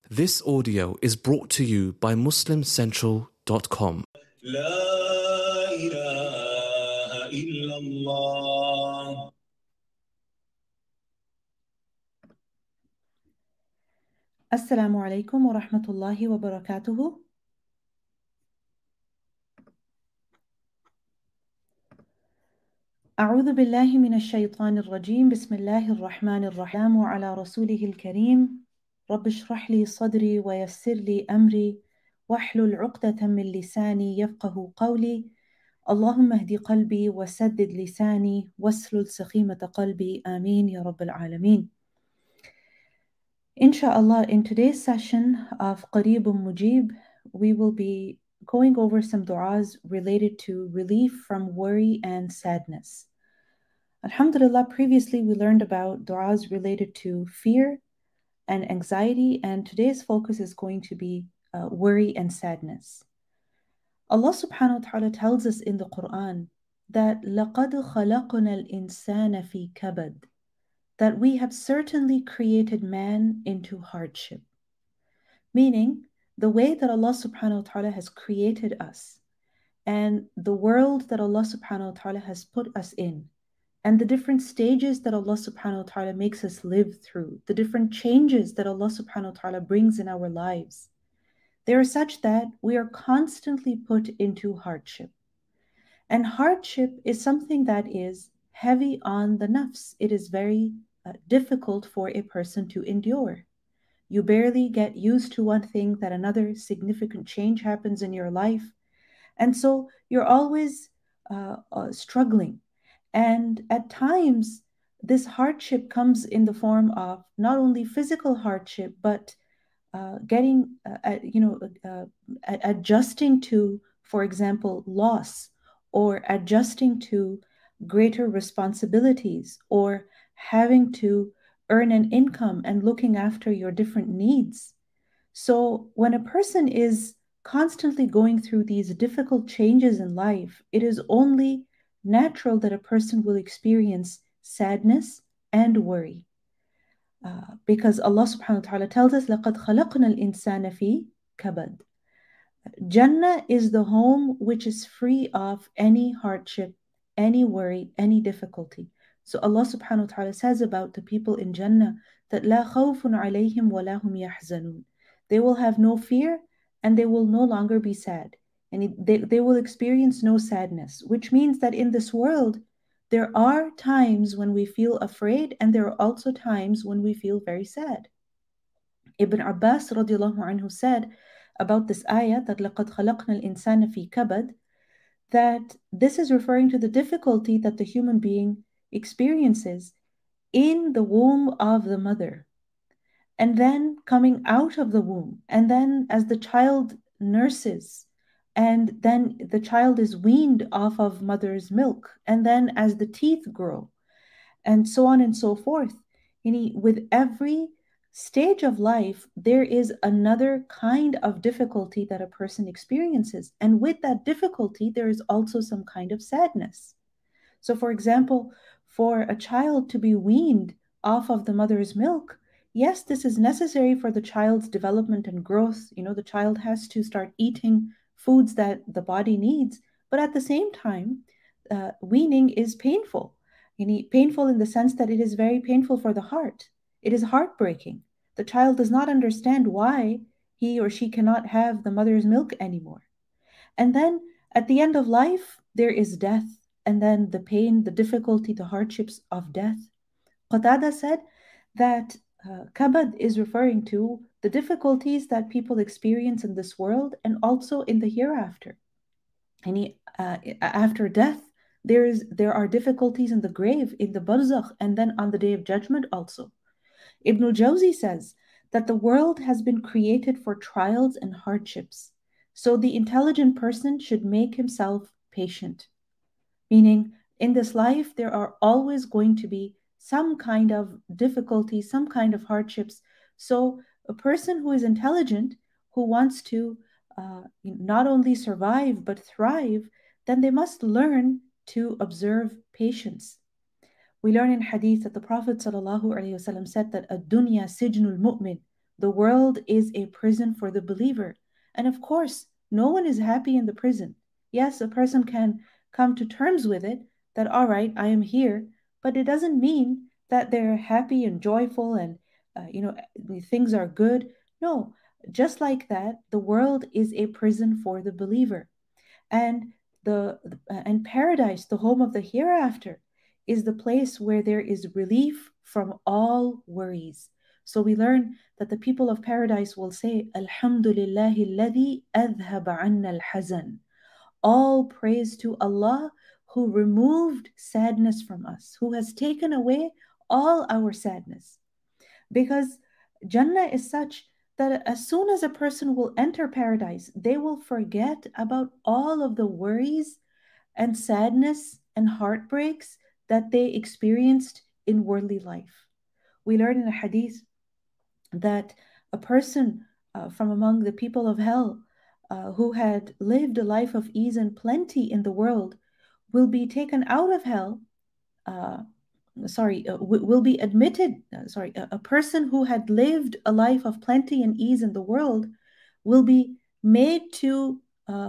This audio is brought to you by MuslimCentral.com. لا إله إلا الله. Assalamu alaikum wa rahmatullahi wa barakatuhu. أعوذ بالله من الشيطان الرجيم. بسم الله الرحمن الرحيم وعلى رسوله الكريم. رب اشرح لي صدري ويسر لي أمري واحلل عقدة من لساني يفقه قولي. اللهم اهد قلبي وسدد لساني واسلل سخيمة قلبي. آمين يا رب العالمين. Inshallah, in today's session of Qareebun Mujib, we will be going over some du'as related to relief from worry and sadness. Alhamdulillah, previously we learned about du'as related to fear and anxiety, and today's focus is going to be worry and sadness. Allah subhanahu wa ta'ala tells us in the Quran that لَقَدْ خَلَقْنَا الْإِنسَانَ فِي كَبَدٍ, that we have certainly created man into hardship. Meaning, the way that Allah subhanahu wa ta'ala has created us, and the world that Allah subhanahu wa ta'ala has put us in, and the different stages that Allah subhanahu wa ta'ala makes us live through, the different changes that Allah subhanahu wa ta'ala brings in our lives, they are such that we are constantly put into hardship. And hardship is something that is heavy on the nafs. It is very difficult for a person to endure. You barely get used to one thing, that another significant change happens in your life. And so you're always struggling. And at times, this hardship comes in the form of not only physical hardship, but adjusting to, for example, loss, or adjusting to greater responsibilities, or having to earn an income and looking after your different needs. So when a person is constantly going through these difficult changes in life, it is only natural that a person will experience sadness and worry. Because Allah subhanahu wa ta'ala tells us, لَقَدْ خَلَقْنَا الْإِنسَانَ فِي كَبَدٍ. Jannah is the home which is free of any hardship, any worry, any difficulty. So Allah subhanahu wa ta'ala says about the people in Jannah that لَا خَوْفٌ عَلَيْهِمْ وَلَا هُمْ يَحْزَنُونَ. They will have no fear and they will no longer be sad. And they will experience no sadness, which means that in this world, there are times when we feel afraid, and there are also times when we feel very sad. Ibn Abbas radiallahu anhu said about this ayah, that لَقَدْ خَلَقْنَا الْإِنسَانَ فِي كَبَدٍ, that this is referring to the difficulty that the human being experiences in the womb of the mother, and then coming out of the womb, and then as the child nurses, and then the child is weaned off of mother's milk, and then as the teeth grow, and so on and so forth. With every stage of life, there is another kind of difficulty that a person experiences. And with that difficulty, there is also some kind of sadness. So, for example, for a child to be weaned off of the mother's milk, yes, this is necessary for the child's development and growth. The child has to start eating foods that the body needs. But at the same time, weaning is painful. Painful in the sense that it is very painful for the heart. It is heartbreaking. The child does not understand why he or she cannot have the mother's milk anymore. And then at the end of life, there is death. And then the pain, the difficulty, the hardships of death. Qatada said that kabad is referring to the difficulties that people experience in this world and also in the hereafter. And after death, there are difficulties in the grave, in the barzakh, and then on the day of judgment also. Ibn al-Jawzi says that the world has been created for trials and hardships. So the intelligent person should make himself patient. Meaning, in this life, there are always going to be some kind of difficulty, some kind of hardships. So a person who is intelligent, who wants to not only survive but thrive, then they must learn to observe patience. We learn in hadith that the Prophet ﷺ said that ad-dunya sijnul mu'min The world is a prison for the believer. And of course, no one is happy in the prison. Yes, a person can come to terms with it that, all right, I am here, but it doesn't mean that they're happy and joyful and, things are good. No, just like that, the world is a prison for the believer. And and paradise, the home of the hereafter, is the place where there is relief from all worries. So we learn that the people of paradise will say, Alhamdulillahi alladhi adhaba anna al-hazan. All praise to Allah who removed sadness from us, who has taken away all our sadness. Because Jannah is such that as soon as a person will enter paradise, they will forget about all of the worries and sadness and heartbreaks that they experienced in worldly life. We learn in a hadith that a person from among the people of hell who had lived a life of ease and plenty in the world will be taken out of hell. Will be admitted. A person who had lived a life of plenty and ease in the world will be made to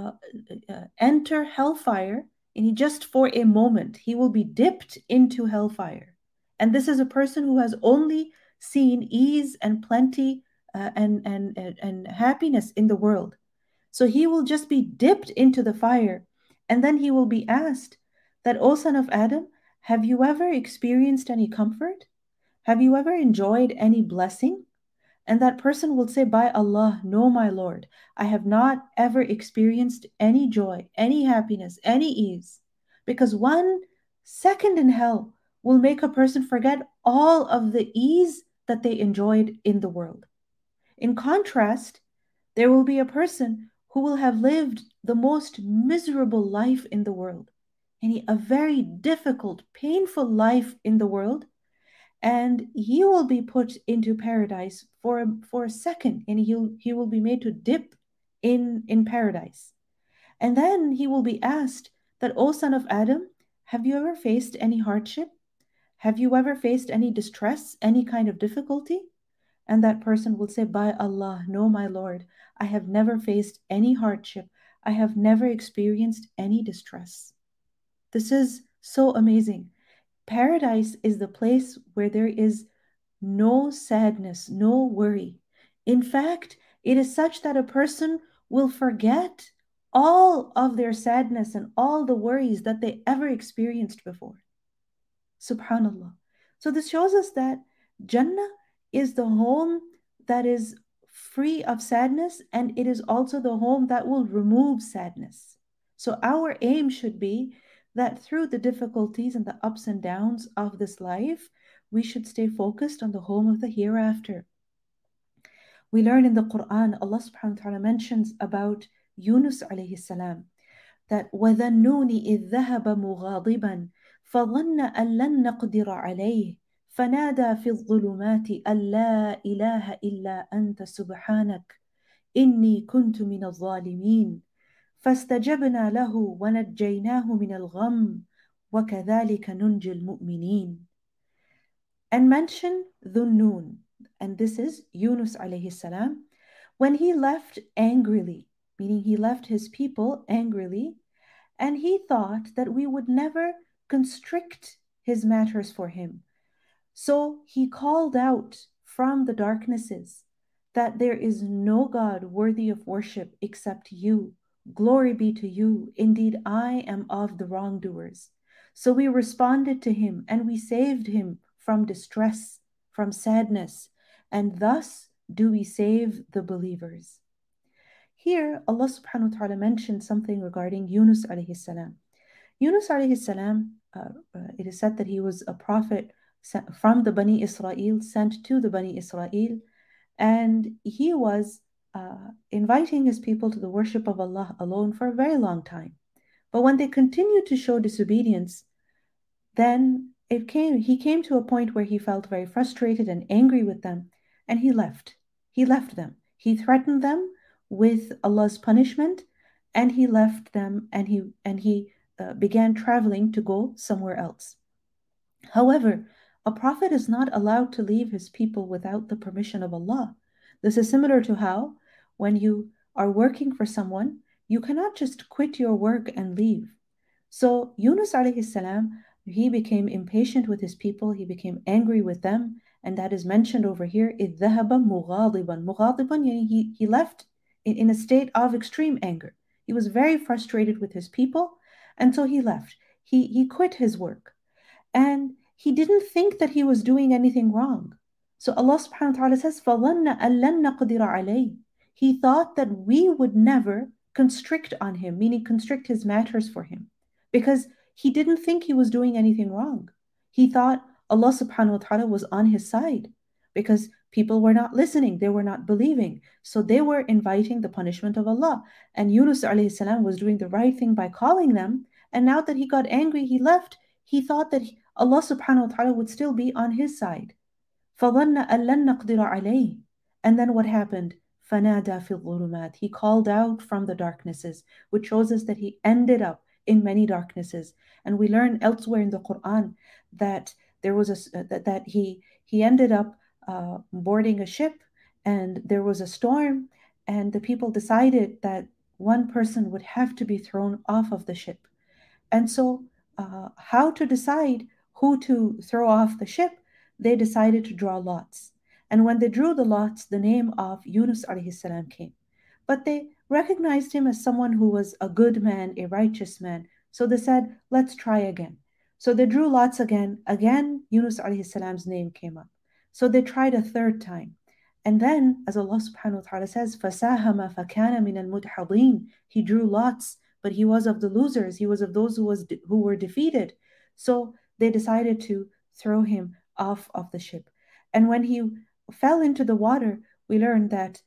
enter hellfire, and just for a moment, he will be dipped into hellfire. And this is a person who has only seen ease and plenty and happiness in the world. So he will just be dipped into the fire, and then he will be asked that, O son of Adam, have you ever experienced any comfort? Have you ever enjoyed any blessing? And that person will say, by Allah, no, my Lord, I have not ever experienced any joy, any happiness, any ease. Because 1 second in hell will make a person forget all of the ease that they enjoyed in the world. In contrast, there will be a person who will have lived the most miserable life in the world, a very difficult, painful life in the world, and he will be put into paradise for a second, and he will be made to dip in paradise. And then he will be asked that, O son of Adam, have you ever faced any hardship? Have you ever faced any distress, any kind of difficulty? And that person will say, by Allah, no, my Lord, I have never faced any hardship. I have never experienced any distress. This is so amazing. Paradise is the place where there is no sadness, no worry. In fact, it is such that a person will forget all of their sadness and all the worries that they ever experienced before. Subhanallah. So this shows us that Jannah is the home that is free of sadness, and it is also the home that will remove sadness. So our aim should be that through the difficulties and the ups and downs of this life, we should stay focused on the home of the hereafter. We learn in the Quran, Allah subhanahu wa ta'ala mentions about Yunus alayhi salam, that وَذَنُّونِ إِذْ ذَهَبَ مُغَاضِبًا فَظَنَّ أَن لَّن نَّقْدِرَ عَلَيْهِ فنادى في الظلمات أن لا إله إلا أنت سبحانك إني كنت من الظالمين فاستجبنا له ونجيناه من الغم وكذلك ننجي المؤمنين. And mention Dhunnun, and this is Yunus alayhi salam, when he left angrily, meaning he left his people angrily, and he thought that we would never constrict his matters for him. So he called out from the darknesses that there is no God worthy of worship except you. Glory be to you. Indeed, I am of the wrongdoers. So we responded to him and we saved him from distress, from sadness, and thus do we save the believers. Here, Allah subhanahu wa ta'ala mentioned something regarding Yunus alayhi salam. Yunus alayhi salam, it is said that he was a prophet from the Bani Israel, sent to the Bani Israel, and he was inviting his people to the worship of Allah alone for a very long time. But when they continued to show disobedience, then he came to a point where he felt very frustrated and angry with them, and he left. He left them. He threatened them with Allah's punishment, and he left them, and he began traveling to go somewhere else. However, a prophet is not allowed to leave his people without the permission of Allah. This is similar to how when you are working for someone, you cannot just quit your work and leave. So Yunus alayhi salam, he became impatient with his people, he became angry with them, and that is mentioned over here. إِذْ ذَهَبَ مُغَاضِبًا. مُغَاضِبًا, he left in a state of extreme anger. He was very frustrated with his people, and so he left. He quit his work. And he didn't think that he was doing anything wrong. So Allah subhanahu wa ta'ala says, فَظَنَّ أَن لَن نَقْدِرَ عَلَيْهِ. He thought that we would never constrict on him, meaning constrict his matters for him, because he didn't think he was doing anything wrong. He thought Allah subhanahu wa ta'ala was on his side because people were not listening, they were not believing. So they were inviting the punishment of Allah. And Yunus alayhi salam was doing the right thing by calling them. And now that he got angry, he left. He thought that Allah subhanahu wa ta'ala would still be on his side. فَظَنَّ أَن لَن نَقْدِرَ عَلَيْهِ. And then what happened? فَنَادَى فِي الظُّلُمَاتِ. He called out from the darknesses, which shows us that he ended up in many darknesses. And we learn elsewhere in the Quran that there was that he ended up boarding a ship, and there was a storm, and the people decided that one person would have to be thrown off of the ship. And so, how to decide who to throw off the ship? They decided to draw lots. And when they drew the lots, the name of Yunus alayhi salam came. But they recognized him as someone who was a good man, a righteous man. So they said, let's try again. So they drew lots again. Again, Yunus alayhi salam's name came up. So they tried a third time. And then, as Allah subhanahu wa ta'ala says, فَسَاهَمَ فَكَانَ مِنَ الْمُدْحَضِينَ. He drew lots, but he was of the losers. He was of those who were defeated. So they decided to throw him off of the ship. And when he fell into the water, we learned that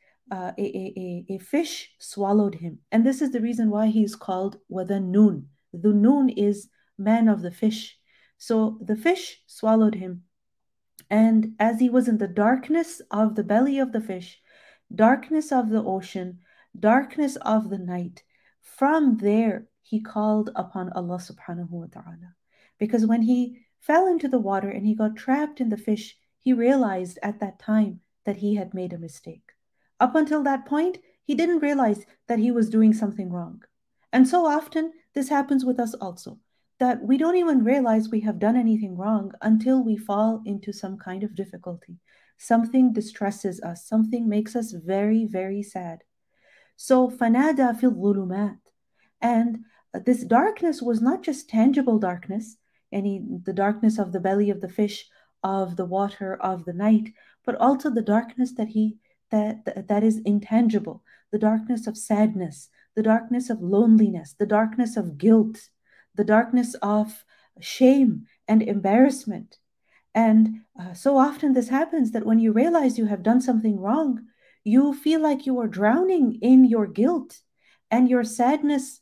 a fish swallowed him. And this is the reason why he's called وَذَنُّونَ. Dhunnun is man of the fish. So the fish swallowed him. And as he was in the darkness of the belly of the fish, darkness of the ocean, darkness of the night, from there he called upon Allah subhanahu wa ta'ala. Because when he fell into the water and he got trapped in the fish, he realized at that time that he had made a mistake. Up until that point, he didn't realize that he was doing something wrong. And so often this happens with us also, that we don't even realize we have done anything wrong until we fall into some kind of difficulty. Something distresses us, something makes us very, very sad. So فَنَادَى فِي الظُّلُمَاتِ. And this darkness was not just tangible darkness, the darkness of the belly of the fish, of the water, of the night, but also the darkness that is intangible, the darkness of sadness, the darkness of loneliness, the darkness of guilt, the darkness of shame and embarrassment. And so often this happens that when you realize you have done something wrong, you feel like you are drowning in your guilt, and your sadness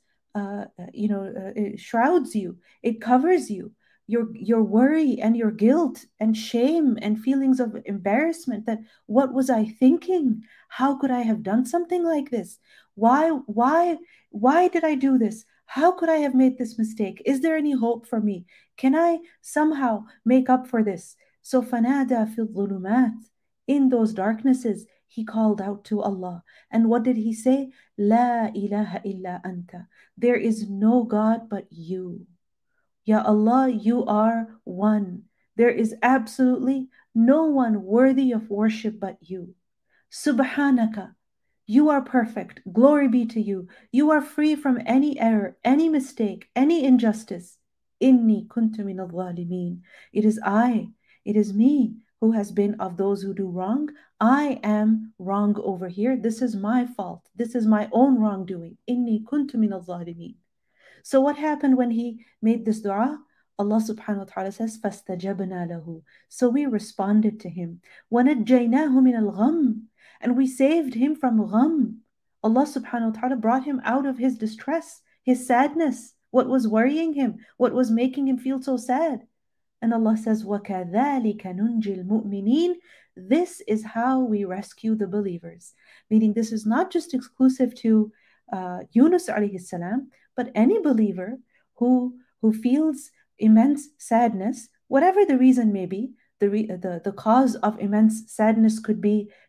it shrouds you, it covers you. Your worry and your guilt and shame and feelings of embarrassment, that what was I thinking? How could I have done something like this? Why did I do this? How could I have made this mistake? Is there any hope for me? Can I somehow make up for this? So فَنَادَى فِي الظُّلُمَاتِ. In those darknesses, he called out to Allah. And what did he say? لَا إِلَهَ إِلَّا أَنْتَ. There is no God but you. Ya Allah, you are one. There is absolutely no one worthy of worship but you. Subhanaka. You are perfect. Glory be to you. You are free from any error, any mistake, any injustice. Inni kuntu min al-zalimin. It is me who has been of those who do wrong. I am wrong over here. This is my fault. This is my own wrongdoing. Inni kuntu min al-zalimin. So what happened when he made this dua? Allah subhanahu wa ta'ala says, فَاسْتَجَبْنَا لَهُ. So we responded to him. وَنَجَّيْنَاهُ مِنَ الْغَمِّ. And we saved him from gham. Allah subhanahu wa ta'ala brought him out of his distress, his sadness, what was worrying him, what was making him feel so sad. And Allah says, وَكَذَلِكَ نُنْجِ الْمُؤْمِنِينَ. This is how we rescue the believers. Meaning this is not just exclusive to Yunus alayhi salam, but any believer who feels immense sadness, whatever the reason may be. The cause of immense sadness could be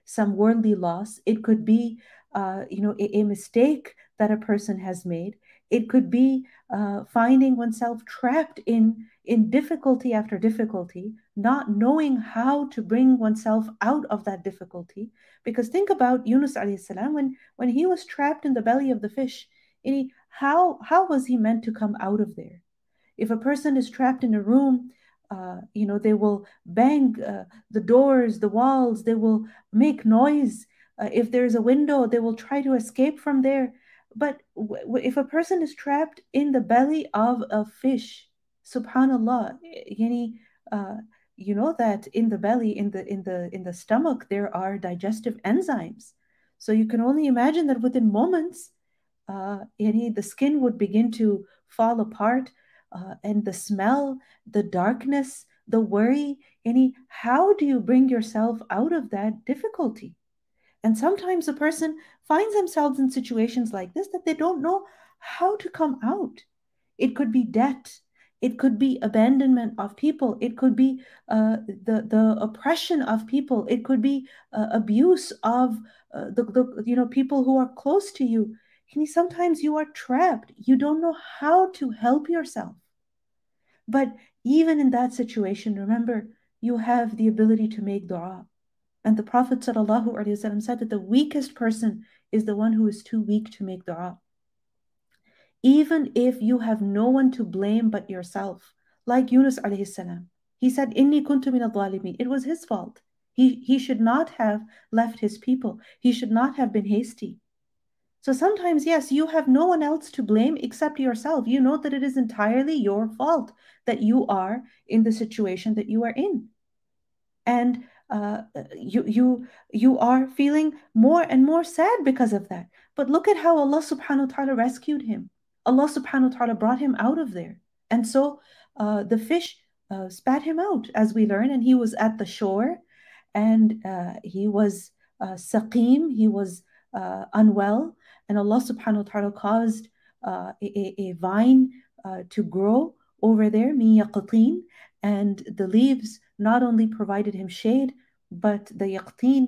some worldly loss. It could be, a mistake that a person has made. It could be finding oneself trapped in difficulty after difficulty, not knowing how to bring oneself out of that difficulty. Because think about Yunus alayhi salam when he was trapped in the belly of the fish. How was he meant to come out of there? If a person is trapped in a room, they will bang the doors, the walls, they will make noise. If there's a window, they will try to escape from there. But if a person is trapped in the belly of a fish, subhanallah, you know that in the belly, in the stomach, there are digestive enzymes. So you can only imagine that within moments, the skin would begin to fall apart, and the smell, the darkness, the worry. How do you bring yourself out of that difficulty? And sometimes a person finds themselves in situations like this that they don't know how to come out. It could be debt. It could be abandonment of people. It could be the oppression of people. It could be abuse of the people who are close to you. Sometimes you are trapped. You don't know how to help yourself. But even in that situation, remember, you have the ability to make dua. And the Prophet ﷺ said that the weakest person is the one who is too weak to make dua. Even if you have no one to blame but yourself, like Yunus alayhi salam. He said, Inni kuntu min al-zalimin. It was his fault. He should not have left his people. He should not have been hasty. So sometimes, yes, you have no one else to blame except yourself. You know that it is entirely your fault that you are in the situation that you are in. And you are feeling more and more sad because of that. But look at how Allah subhanahu wa ta'ala rescued him. Allah subhanahu wa ta'ala brought him out of there. And so the fish spat him out, as we learn, and he was at the shore, and he was saqim, he was unwell, and Allah subhanahu wa ta'ala caused a vine to grow over there, min yaqatin, and the leaves not only provided him shade, but the yaqtin,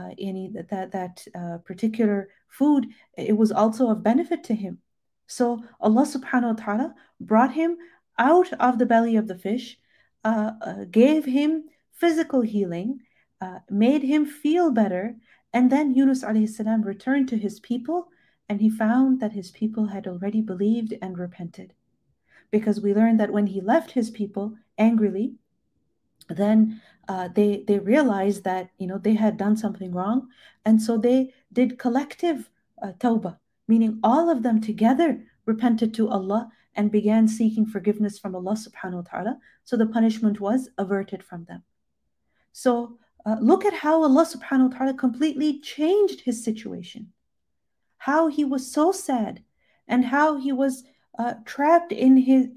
that particular food, it was also of benefit to him. So Allah subhanahu wa ta'ala brought him out of the belly of the fish, gave him physical healing, made him feel better, and then Yunus alayhi salam returned to his people, and he found that his people had already believed and repented. Because we learned that when he left his people angrily, then they realized that they had done something wrong, and so they did collective tawbah, meaning all of them together repented to Allah and began seeking forgiveness from Allah subhanahu wa ta'ala. So the punishment was averted from them. So look at how Allah subhanahu wa ta'ala completely changed his situation. How he was so sad, and how he was trapped in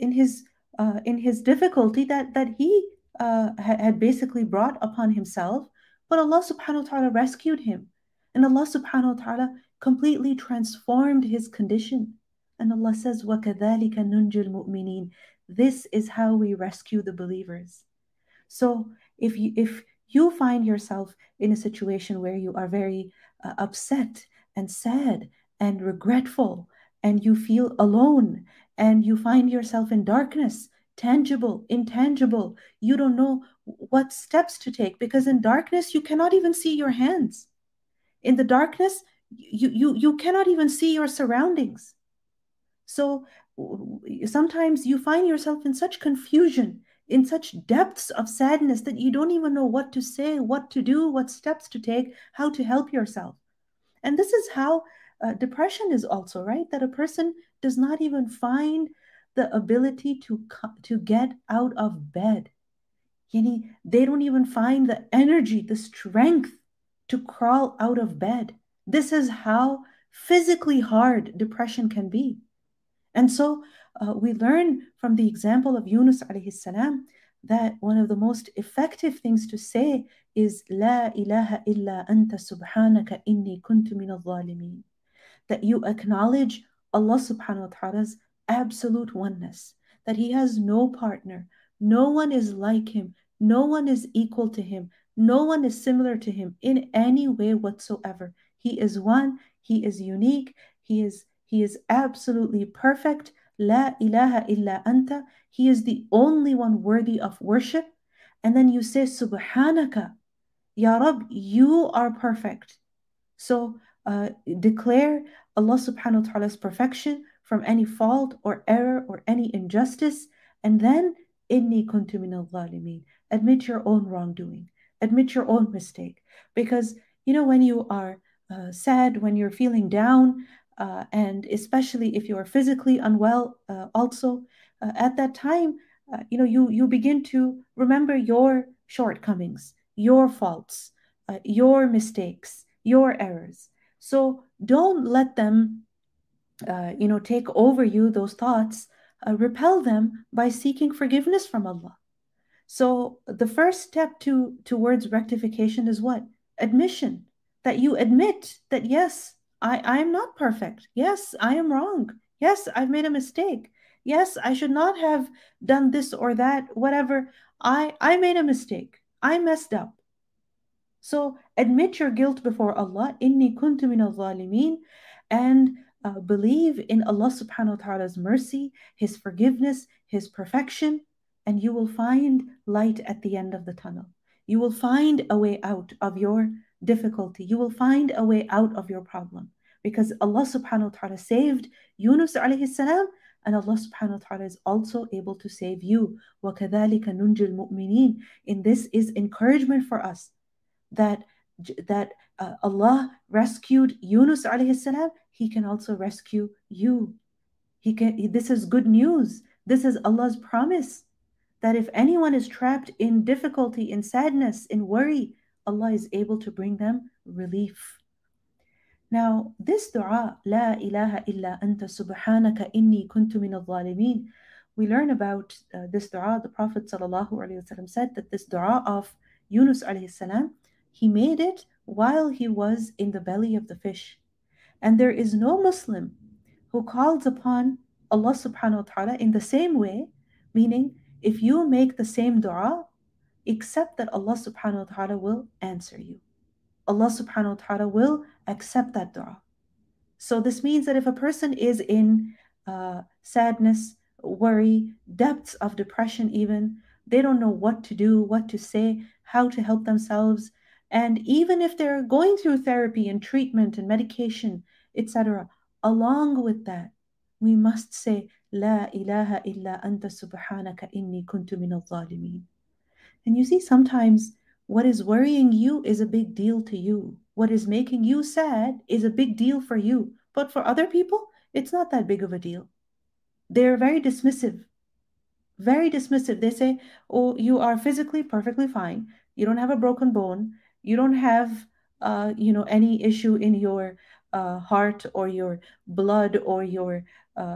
his difficulty that he had basically brought upon himself. But Allah subhanahu wa ta'ala rescued him, and Allah subhanahu wa ta'ala completely transformed his condition. And Allah says, وَكَذَلِكَ نُنْجِ الْمُؤْمِنِينَ. This is how we rescue the believers. So if you find yourself in a situation where you are very upset and sad and regretful, and you feel alone, and you find yourself in darkness, tangible, intangible, you don't know what steps to take, because in darkness you cannot even see your hands. In the darkness, you cannot even see your surroundings. So sometimes you find yourself in such confusion, in such depths of sadness, that you don't even know what to say, what to do, what steps to take, how to help yourself. And this is how depression is also, right? That a person does not even find the ability to get out of bed. They don't even find the energy, the strength to crawl out of bed. This is how physically hard depression can be. And so we learn from the example of Yunus alayhi salam that one of the most effective things to say is La ilaha illa anta subhanaka inni kuntu min al-zalimin. That you acknowledge Allah subhanahu wa ta'ala's absolute oneness, that he has no partner, no one is like him, no one is equal to him, No one is similar to him in any way whatsoever. He is one, he is unique, he is absolutely perfect. La ilaha illa anta. He is the only one worthy of worship. And then you say, Subhanaka, Ya Rab, you are perfect. So declare Allah subhanahu wa ta'ala's perfection from any fault or error or any injustice. And then, Inni kuntu min al-zalimin. Admit your own wrongdoing. Admit your own mistake. Because, when you are sad, when you're feeling down, and especially if you are physically unwell, also, at that time, you begin to remember your shortcomings, your faults, your mistakes, your errors. So don't let them, take over you, those thoughts. Repel them by seeking forgiveness from Allah. So the first step towards rectification is what? Admission. That you admit that yes, I am not perfect. Yes, I am wrong. Yes, I've made a mistake. Yes, I should not have done this or that, whatever. I made a mistake. I messed up. So admit your guilt before Allah, inni kuntu min al-zalimin, and believe in Allah subhanahu wa ta'ala's mercy, His forgiveness, His perfection, and you will find light at the end of the tunnel. You will find a way out of your difficulty. You will find a way out of your problem. Because Allah subhanahu wa ta'ala saved Yunus alayhi salam, and Allah subhanahu wa ta'ala is also able to save you. وَكَذَلِكَ نُنْجِ الْمُؤْمِنِينَ. And this is encouragement for us that Allah rescued Yunus alayhi salam, He can also rescue you. This is good news. This is Allah's promise that if anyone is trapped in difficulty, in sadness, in worry, Allah is able to bring them relief. Now, this dua, La ilaha illa anta subhanaka inni kuntu min al-zalimin, we learn about this dua. The Prophet ﷺ said that this dua of Yunus alayhi salam, he made it while he was in the belly of the fish. And there is no Muslim who calls upon Allah subhanahu wa ta'ala in the same way, meaning if you make the same dua, except that Allah subhanahu wa ta'ala will answer you. Allah subhanahu wa ta'ala will accept that dua. So this means that if a person is in sadness, worry, depths of depression even, they don't know what to do, what to say, how to help themselves. And even if they're going through therapy and treatment and medication, etc., along with that, we must say, La ilaha illa anta subhanaka inni kuntu min al-zalimin. And you see, sometimes what is worrying you is a big deal to you. What is making you sad is a big deal for you. But for other people, it's not that big of a deal. They're very dismissive. Very dismissive. They say, oh, you are physically perfectly fine. You don't have a broken bone. You don't have, any issue in your heart or your blood or your,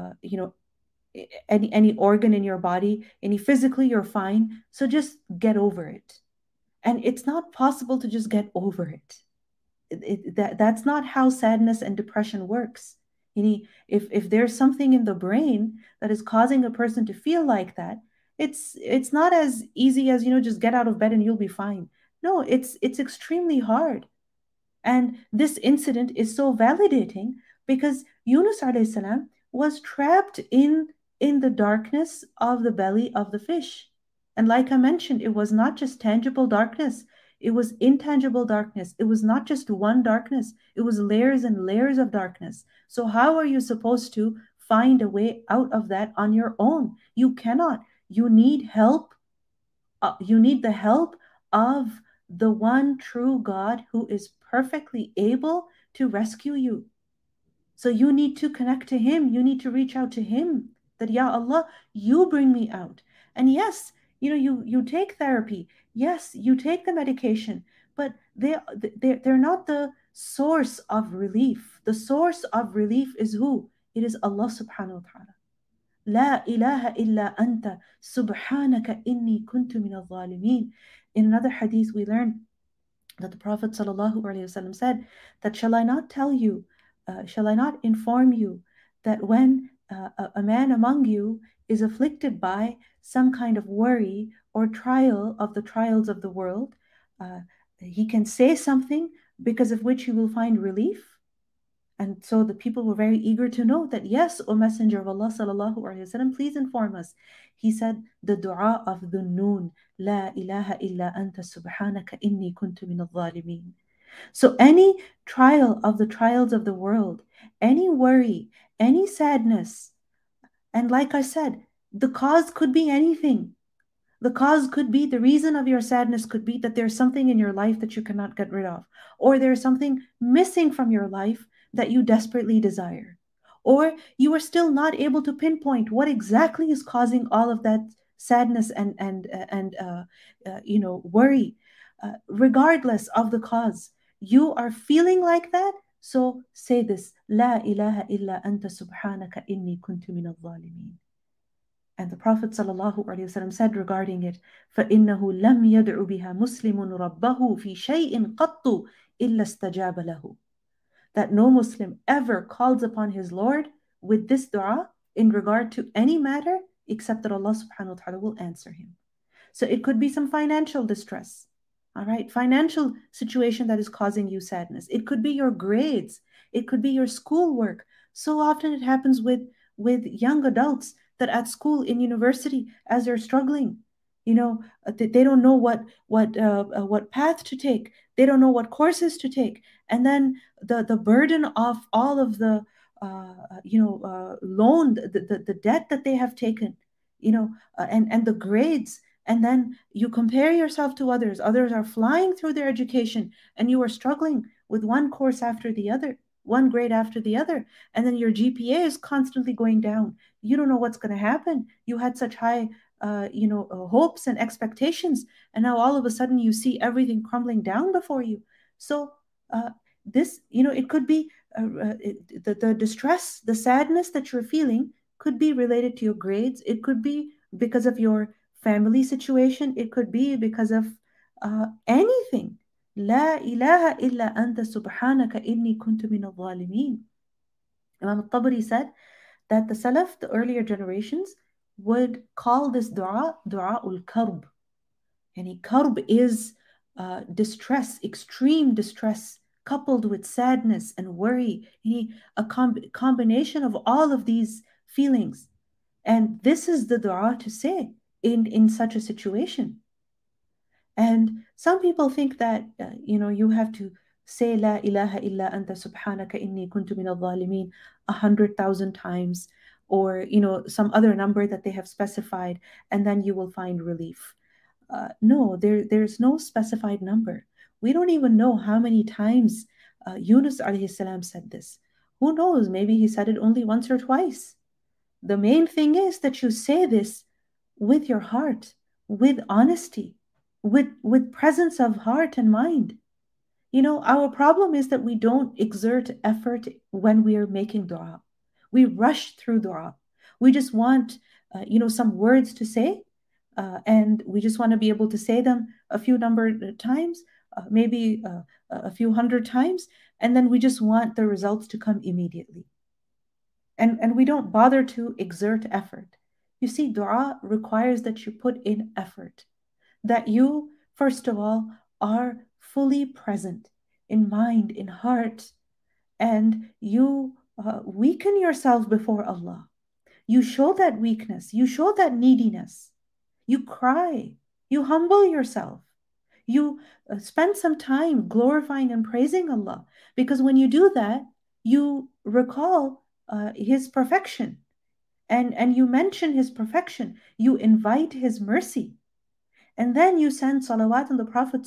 any organ in your body. Physically, you're fine. So just get over it. And it's not possible to just get over it. That's not how sadness and depression works. If there's something in the brain that is causing a person to feel like that, it's not as easy as just get out of bed and you'll be fine. No, it's extremely hard. And this incident is so validating because Yunus alayhi salam was trapped in the darkness of the belly of the fish. And like I mentioned, it was not just tangible darkness. It was intangible darkness. It was not just one darkness. It was layers and layers of darkness. So how are you supposed to find a way out of that on your own? You cannot. You need help. You need the help of the one true God who is perfectly able to rescue you. So you need to connect to Him. You need to reach out to Him. That, Ya Allah, you bring me out. And yes, you take therapy. Yes, you take the medication, but they're not the source of relief. The source of relief is who? It is Allah subhanahu wa ta'ala. La ilaha illa anta subhanaka inni kuntu min al-zalimin. In another hadith we learn that the Prophet sallallahu alaihi wasallam said that shall I not inform you that when a man among you is afflicted by some kind of worry or trial of the trials of the world, he can say something because of which you will find relief. And so the people were very eager to know that, yes, O Messenger of Allah sallallahu alaihi wasallam, please inform us. He said, the dua of Dhunnun, La ilaha illa anta subhanaka inni kuntu min al-zalimin. So any trial of the trials of the world, any worry, any sadness, and like I said, the cause could be anything. The cause could be, the reason of your sadness could be that there's something in your life that you cannot get rid of, or there's something missing from your life that you desperately desire, or you are still not able to pinpoint what exactly is causing all of that sadness and worry. Regardless of the cause, you are feeling like that. So say this: La ilaha illa anta subhanaka inni kuntu min al-zalimin. And the Prophet ﷺ said regarding it, فَإِنَّهُ لَمْ يَدْعُ بِهَا مُسْلِمٌ رَبَّهُ فِي شَيْءٍ قَطُّ إِلَّا اسْتَجَابَ لَهُ. That no Muslim ever calls upon his Lord with this dua in regard to any matter except that Allah subhanahu wa ta'ala will answer him. So it could be some financial distress, all right? Financial situation that is causing you sadness. It could be your grades. It could be your schoolwork. So often it happens with young adults that at school, in university, as they're struggling, they don't know what path to take. They don't know what courses to take. And then the burden of all of the loan, the debt that they have taken, and the grades. And then you compare yourself to others. Others are flying through their education, and you are struggling with one course after the other, one grade after the other. And then your GPA is constantly going down. You don't know what's going to happen. You had such high, hopes and expectations, and now all of a sudden you see everything crumbling down before you. So this, it could be the distress, the sadness that you're feeling could be related to your grades. It could be because of your family situation. It could be because of anything. La ilaha illa anta subhanaka inni kuntu min al-zalimin. Imam al-Tabari said that the Salaf, the earlier generations, would call this dua ul-karb. And karb is distress, extreme distress, coupled with sadness and worry, a combination of all of these feelings. And this is the dua to say in such a situation. And some people think that, you have to say La ilaha illa anta subhanaka inni kuntu min al-zalimin 100,000 times, or, some other number that they have specified, and then you will find relief. No, there's no specified number. We don't even know how many times Yunus alayhi salam said this. Who knows? Maybe he said it only once or twice. The main thing is that you say this with your heart, with honesty, with presence of heart and mind. Our problem is that we don't exert effort when we are making dua. We rush through dua. We just want, some words to say, and we just want to be able to say them a few number of times, maybe a few hundred times, and then we just want the results to come immediately. And we don't bother to exert effort. You see, dua requires that you put in effort, that you, first of all, are fully present in mind, in heart, and you weaken yourself before Allah. You show that weakness, you show that neediness. You cry, you humble yourself. You spend some time glorifying and praising Allah, because when you do that, you recall His perfection, and you mention His perfection. You invite His mercy. And then you send salawat on the Prophet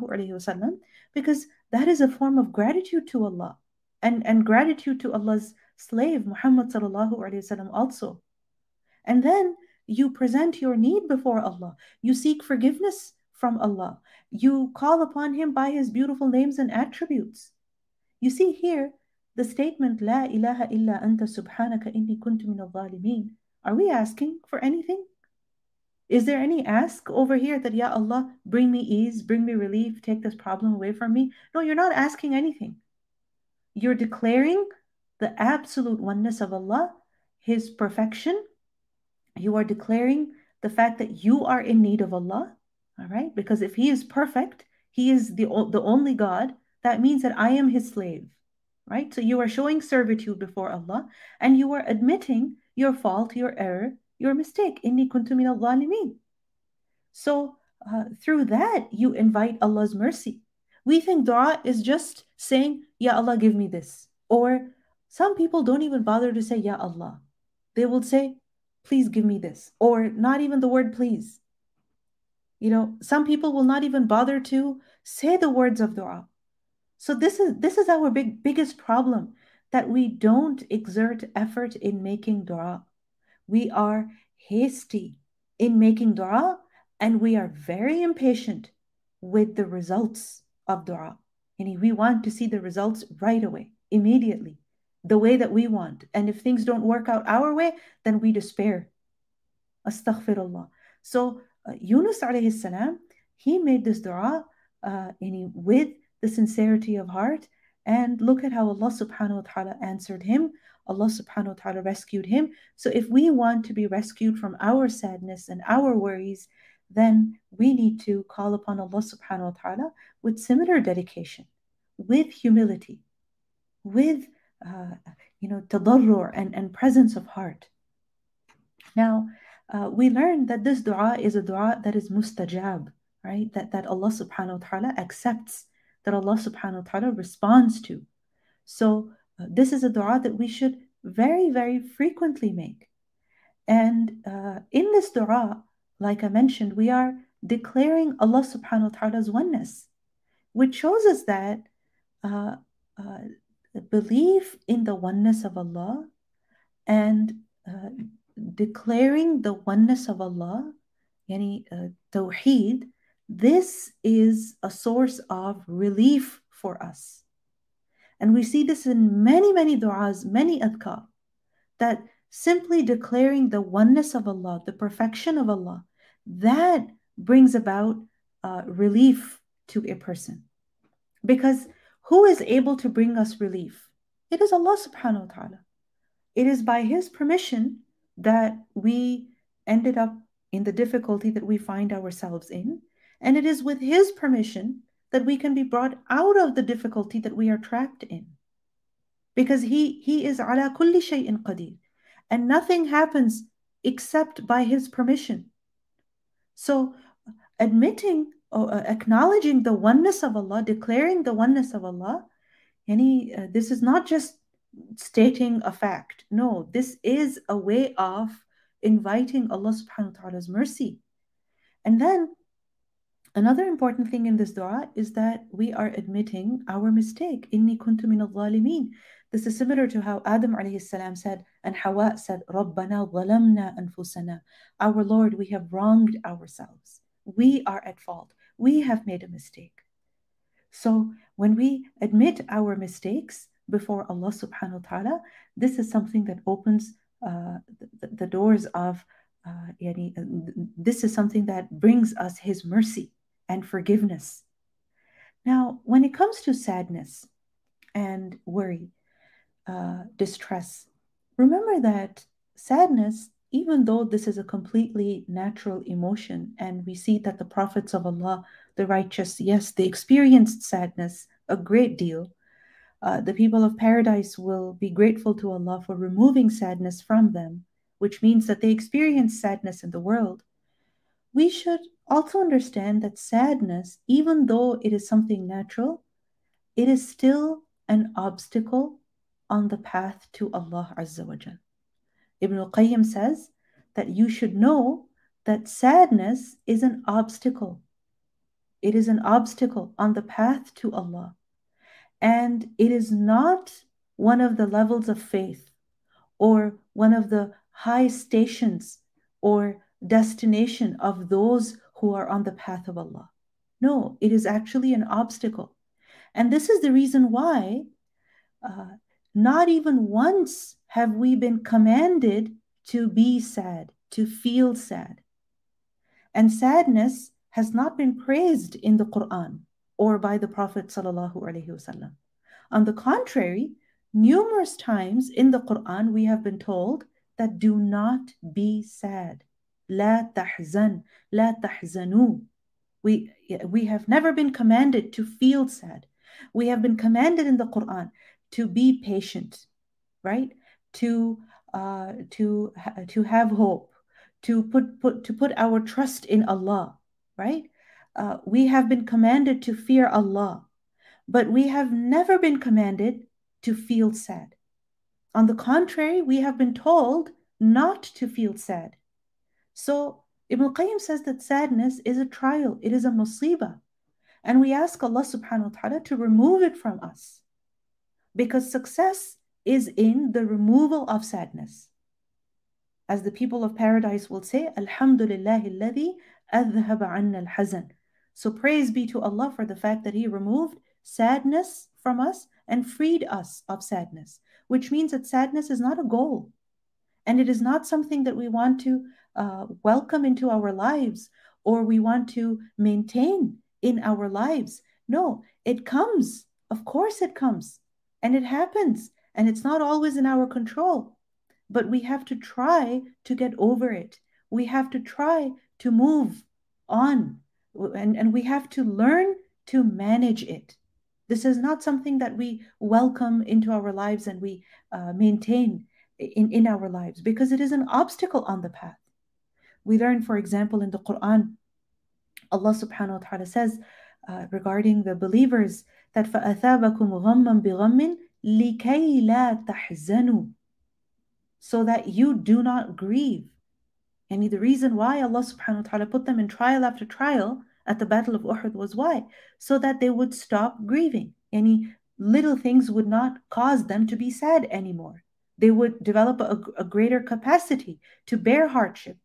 ﷺ, because that is a form of gratitude to Allah, and gratitude to Allah's slave, Muhammad ﷺ also. And then you present your need before Allah. You seek forgiveness from Allah. You call upon Him by His beautiful names and attributes. You see here the statement, La ilaha illa anta subhanaka inni kuntu min al-zalimin. Are we asking for anything? Is there any ask over here that, Ya Allah, bring me ease, bring me relief, take this problem away from me? No, you're not asking anything. You're declaring the absolute oneness of Allah, His perfection. You are declaring the fact that you are in need of Allah, all right? Because if He is perfect, He is the only God. That means that I am his slave, right? So you are showing servitude before Allah, and you are admitting your fault, your error, your mistake. Inni kuntu min al-zalimin. So through that, you invite Allah's mercy. We think dua is just saying, Ya Allah, give me this. Or some people don't even bother to say, Ya Allah. They will say, please give me this. Or not even the word please. You know, some people will not even bother to say the words of dua. So this is our biggest problem, that we don't exert effort in making dua. We are hasty in making dua, and we are very impatient with the results of dua. And we want to see the results right away, immediately, the way that we want. And if things don't work out our way, then we despair. Astaghfirullah. So Yunus alayhi salam, he made this dua with the sincerity of heart. And look at how Allah subhanahu wa ta'ala answered him. Allah subhanahu wa ta'ala rescued him. So if we want to be rescued from our sadness and our worries, then we need to call upon Allah subhanahu wa ta'ala with similar dedication, with humility, with tadarrur and presence of heart. Now, we learned that this dua is a dua that is mustajab, right? That Allah subhanahu wa ta'ala accepts, that Allah subhanahu wa ta'ala responds to. So this is a dua that we should very, very frequently make. And in this dua, like I mentioned, we are declaring Allah subhanahu wa ta'ala's oneness, which shows us that belief in the oneness of Allah and declaring the oneness of Allah, tawheed, this is a source of relief for us. And we see this in many, many du'as, many adhkar, that simply declaring the oneness of Allah, the perfection of Allah, that brings about relief to a person. Because who is able to bring us relief? It is Allah subhanahu wa ta'ala. It is by His permission that we ended up in the difficulty that we find ourselves in. And it is with His permission that we can be brought out of the difficulty that we are trapped in. Because He is ala kulli shay'in qadir. And nothing happens except by His permission. So admitting or acknowledging the oneness of Allah, declaring the oneness of Allah, this is not just stating a fact. No, this is a way of inviting Allah subhanahu wa ta'ala's mercy. And then another important thing in this dua is that we are admitting our mistake. Inni kuntu min al-zalimin. This is similar to how Adam alayhi salam said, and Hawa said, Rabbana zalamna anfusana. Our Lord, we have wronged ourselves. We are at fault. We have made a mistake. So when we admit our mistakes before Allah subhanahu wa ta'ala, this is something that opens the doors of, this is something that brings us His mercy and forgiveness. Now, when it comes to sadness and worry, distress, remember that sadness, even though this is a completely natural emotion, and we see that the prophets of Allah, the righteous, yes, they experienced sadness a great deal. The people of paradise will be grateful to Allah for removing sadness from them, which means that they experience sadness in the world. We should also understand that sadness, even though it is something natural, it is still an obstacle on the path to Allah Azza wa Jal. Ibn al-Qayyim says that you should know that sadness is an obstacle. It is an obstacle on the path to Allah. And it is not one of the levels of faith or one of the high stations or destination of those who are on the path of Allah. No, it is actually an obstacle. And this is the reason why not even once have we been commanded to be sad, to feel sad. And sadness has not been praised in the Quran or by the Prophet ﷺ. On the contrary, numerous times in the Quran we have been told that do not be sad. لا تحزن, لا تحزنوا. We have never been commanded to feel sad. We have been commanded in the Quran to be patient, right? To have hope, to put our trust in Allah, right? We have been commanded to fear Allah, but we have never been commanded to feel sad. On the contrary, we have been told not to feel sad. So Ibn Qayyim says that sadness is a trial, it is a musibah. And we ask Allah subhanahu wa ta'ala to remove it from us. Because success is in the removal of sadness. As the people of paradise will say, Alhamdulillahi alladhi adhhaba anna al-hazan. So praise be to Allah for the fact that He removed sadness from us and freed us of sadness, which means that sadness is not a goal. And it is not something that we want to welcome into our lives or we want to maintain in our lives. No, it comes. Of course it comes. And it happens. And it's not always in our control. But we have to try to get over it. We have to try to move on. And we have to learn to manage it. This is not something that we welcome into our lives and we maintain in our lives, because it is an obstacle on the path. We learn, for example, in the Quran, Allah subhanahu wa ta'ala says regarding the believers that فَأَثَابَكُمْ غَمًّا بِغَمٍّ لِكَيْ لَا تَحْزَنُوا, so that you do not grieve. And the reason why Allah subhanahu wa ta'ala put them in trial after trial at the Battle of Uhud was why? So that they would stop grieving. Any little things would not cause them to be sad anymore. They would develop a greater capacity to bear hardship.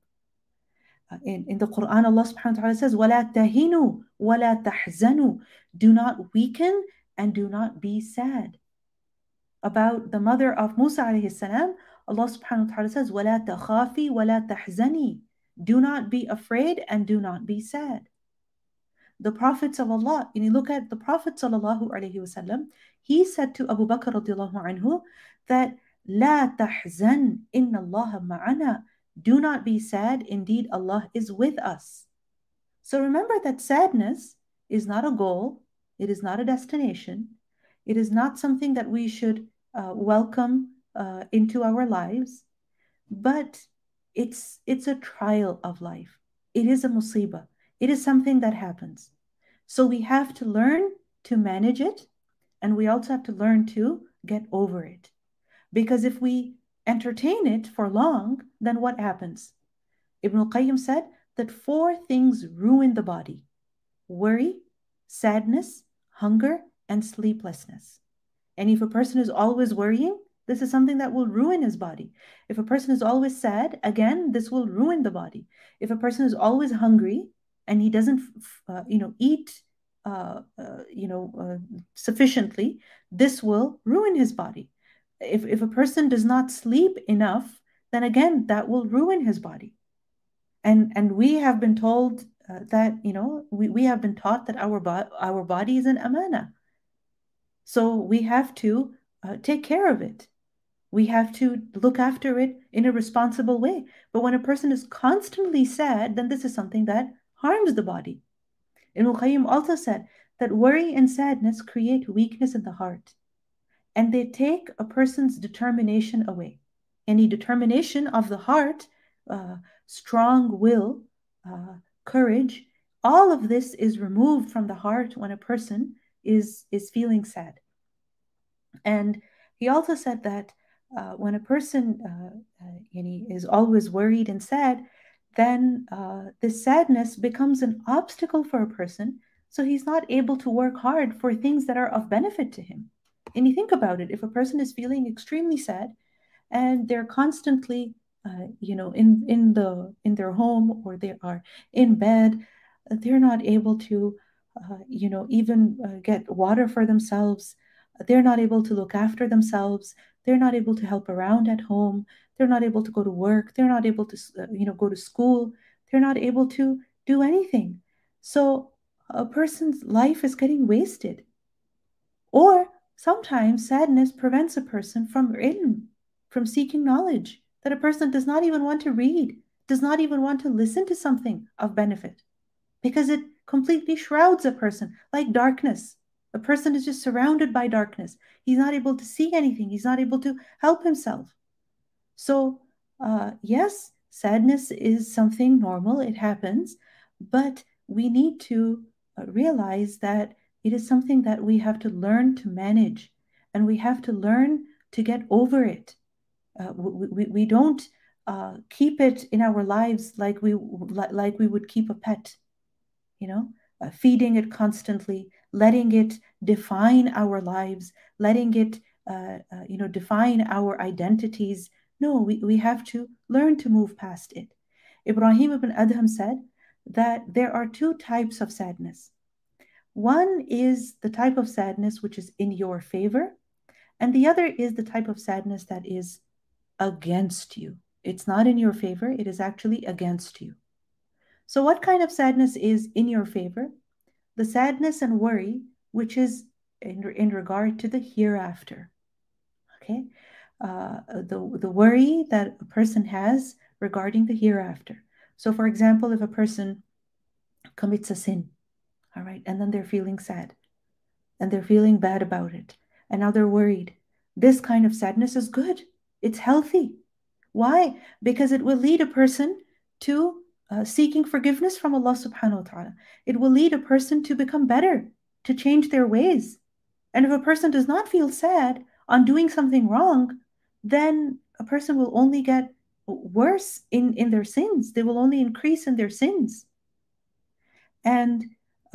In the Quran, Allah subhanahu wa ta'ala says, وَلَا تَهِنُوا وَلَا تَحْزَنُوا, do not weaken and do not be sad. About the mother of Musa alayhi salam, Allah subhanahu wa ta'ala says, وَلَا تَخَافِي وَلَا تَحْزَنِي, do not be afraid and do not be sad. The prophets of Allah, when you look at the Prophet sallallahu alayhi wasallam, he said to Abu Bakr radiallahu anhu that لا تحزن إن الله معنا, do not be sad, indeed Allah is with us. So remember that sadness is not a goal, it is not a destination, it is not something that we should welcome into our lives, but it's a trial of life. It is a musibah. It is something that happens. So we have to learn to manage it, and we also have to learn to get over it. Because if we entertain it for long, then what happens? Ibn al-Qayyim said that 4 things ruin the body: worry, sadness, hunger, and sleeplessness. And if a person is always worrying, this is something that will ruin his body. If a person is always sad, again, this will ruin the body. If a person is always hungry and he doesn't, eat, sufficiently, this will ruin his body. If a person does not sleep enough, then again, that will ruin his body. And we have been told that, we have been taught that our body is an amana. So we have to take care of it. We have to look after it in a responsible way. But when a person is constantly sad, then this is something that harms the body. Ibn al-Qayyim also said that worry and sadness create weakness in the heart, and they take a person's determination away. Any determination of the heart, strong will, courage, all of this is removed from the heart when a person is feeling sad. And he also said that when a person is always worried and sad, then this sadness becomes an obstacle for a person, so he's not able to work hard for things that are of benefit to him. And you think about it, if a person is feeling extremely sad and they're constantly in their home, or they are in bed, they're not able to even get water for themselves. They're not able to look after themselves. They're not able to help around at home. They're not able to go to work. They're not able to go to school. They're not able to do anything. So a person's life is getting wasted. Or sometimes sadness prevents a person from ilm, from seeking knowledge, that a person does not even want to read, does not even want to listen to something of benefit, because it completely shrouds a person, like darkness. A person is just surrounded by darkness. He's not able to see anything. He's not able to help himself. So, yes, sadness is something normal, it happens, but we need to realize that it is something that we have to learn to manage and we have to learn to get over it. We don't keep it in our lives like we would keep a pet, you know, feeding it constantly, letting it define our lives, letting it, define our identities. No, we have to learn to move past it. Ibrahim ibn Adham said that there are two types of sadness. One is the type of sadness which is in your favor, and the other is the type of sadness that is against you. It's not in your favor, it is actually against you. So, what kind of sadness is in your favor? The sadness and worry, which is in regard to the hereafter. Okay? The worry that a person has regarding the hereafter. So, for example, if a person commits a sin, all right, and then they're feeling sad and they're feeling bad about it, and now they're worried. This kind of sadness is good, it's healthy. Why? Because it will lead a person to seeking forgiveness from Allah subhanahu wa ta'ala. It will lead a person to become better, to change their ways. And if a person does not feel sad on doing something wrong, then a person will only get worse in their sins. They will only increase in their sins. And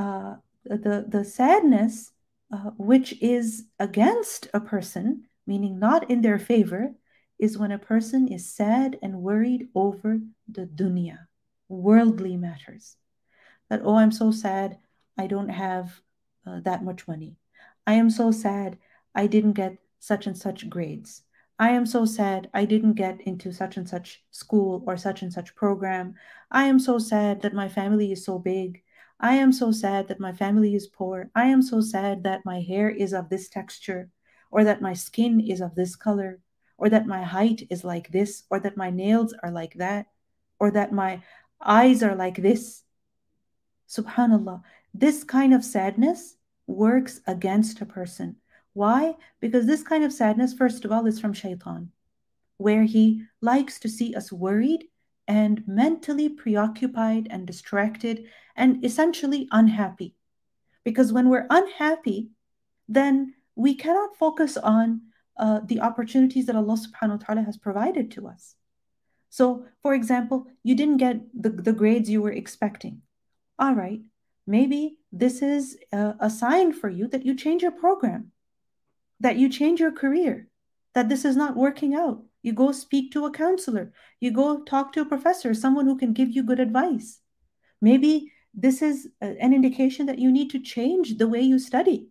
the sadness which is against a person, meaning not in their favor, is when a person is sad and worried over the dunya, worldly matters. That, oh, I'm so sad, I don't have that much money. I am so sad, I didn't get such and such grades. I am so sad, I didn't get into such and such school or such and such program. I am so sad that my family is so big. I am so sad that my family is poor. I am so sad that my hair is of this texture, or that my skin is of this color, or that my height is like this, or that my nails are like that, or that my eyes are like this. Subhanallah, this kind of sadness works against a person. Why? Because this kind of sadness, first of all, is from shaitan, where he likes to see us worried and mentally preoccupied and distracted and essentially unhappy. Because when we're unhappy, then we cannot focus on the opportunities that Allah subhanahu wa ta'ala has provided to us. So, for example, you didn't get the grades you were expecting. All right, maybe this is a sign for you that you change your program, that you change your career, that this is not working out. You go speak to a counselor, you go talk to a professor, someone who can give you good advice. Maybe this is an indication that you need to change the way you study.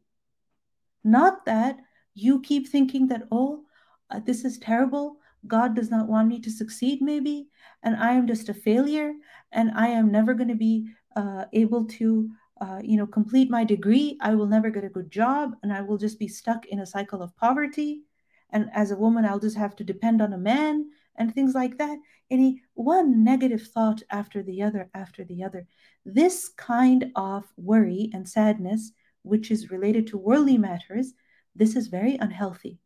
Not that you keep thinking that, oh, this is terrible. God does not want me to succeed, maybe, and I am just a failure, and I am never going to be able to, complete my degree. I will never get a good job, and I will just be stuck in a cycle of poverty. And as a woman, I'll just have to depend on a man and things like that. Any one negative thought after the other, after the other. This kind of worry and sadness, which is related to worldly matters, this is very unhealthy,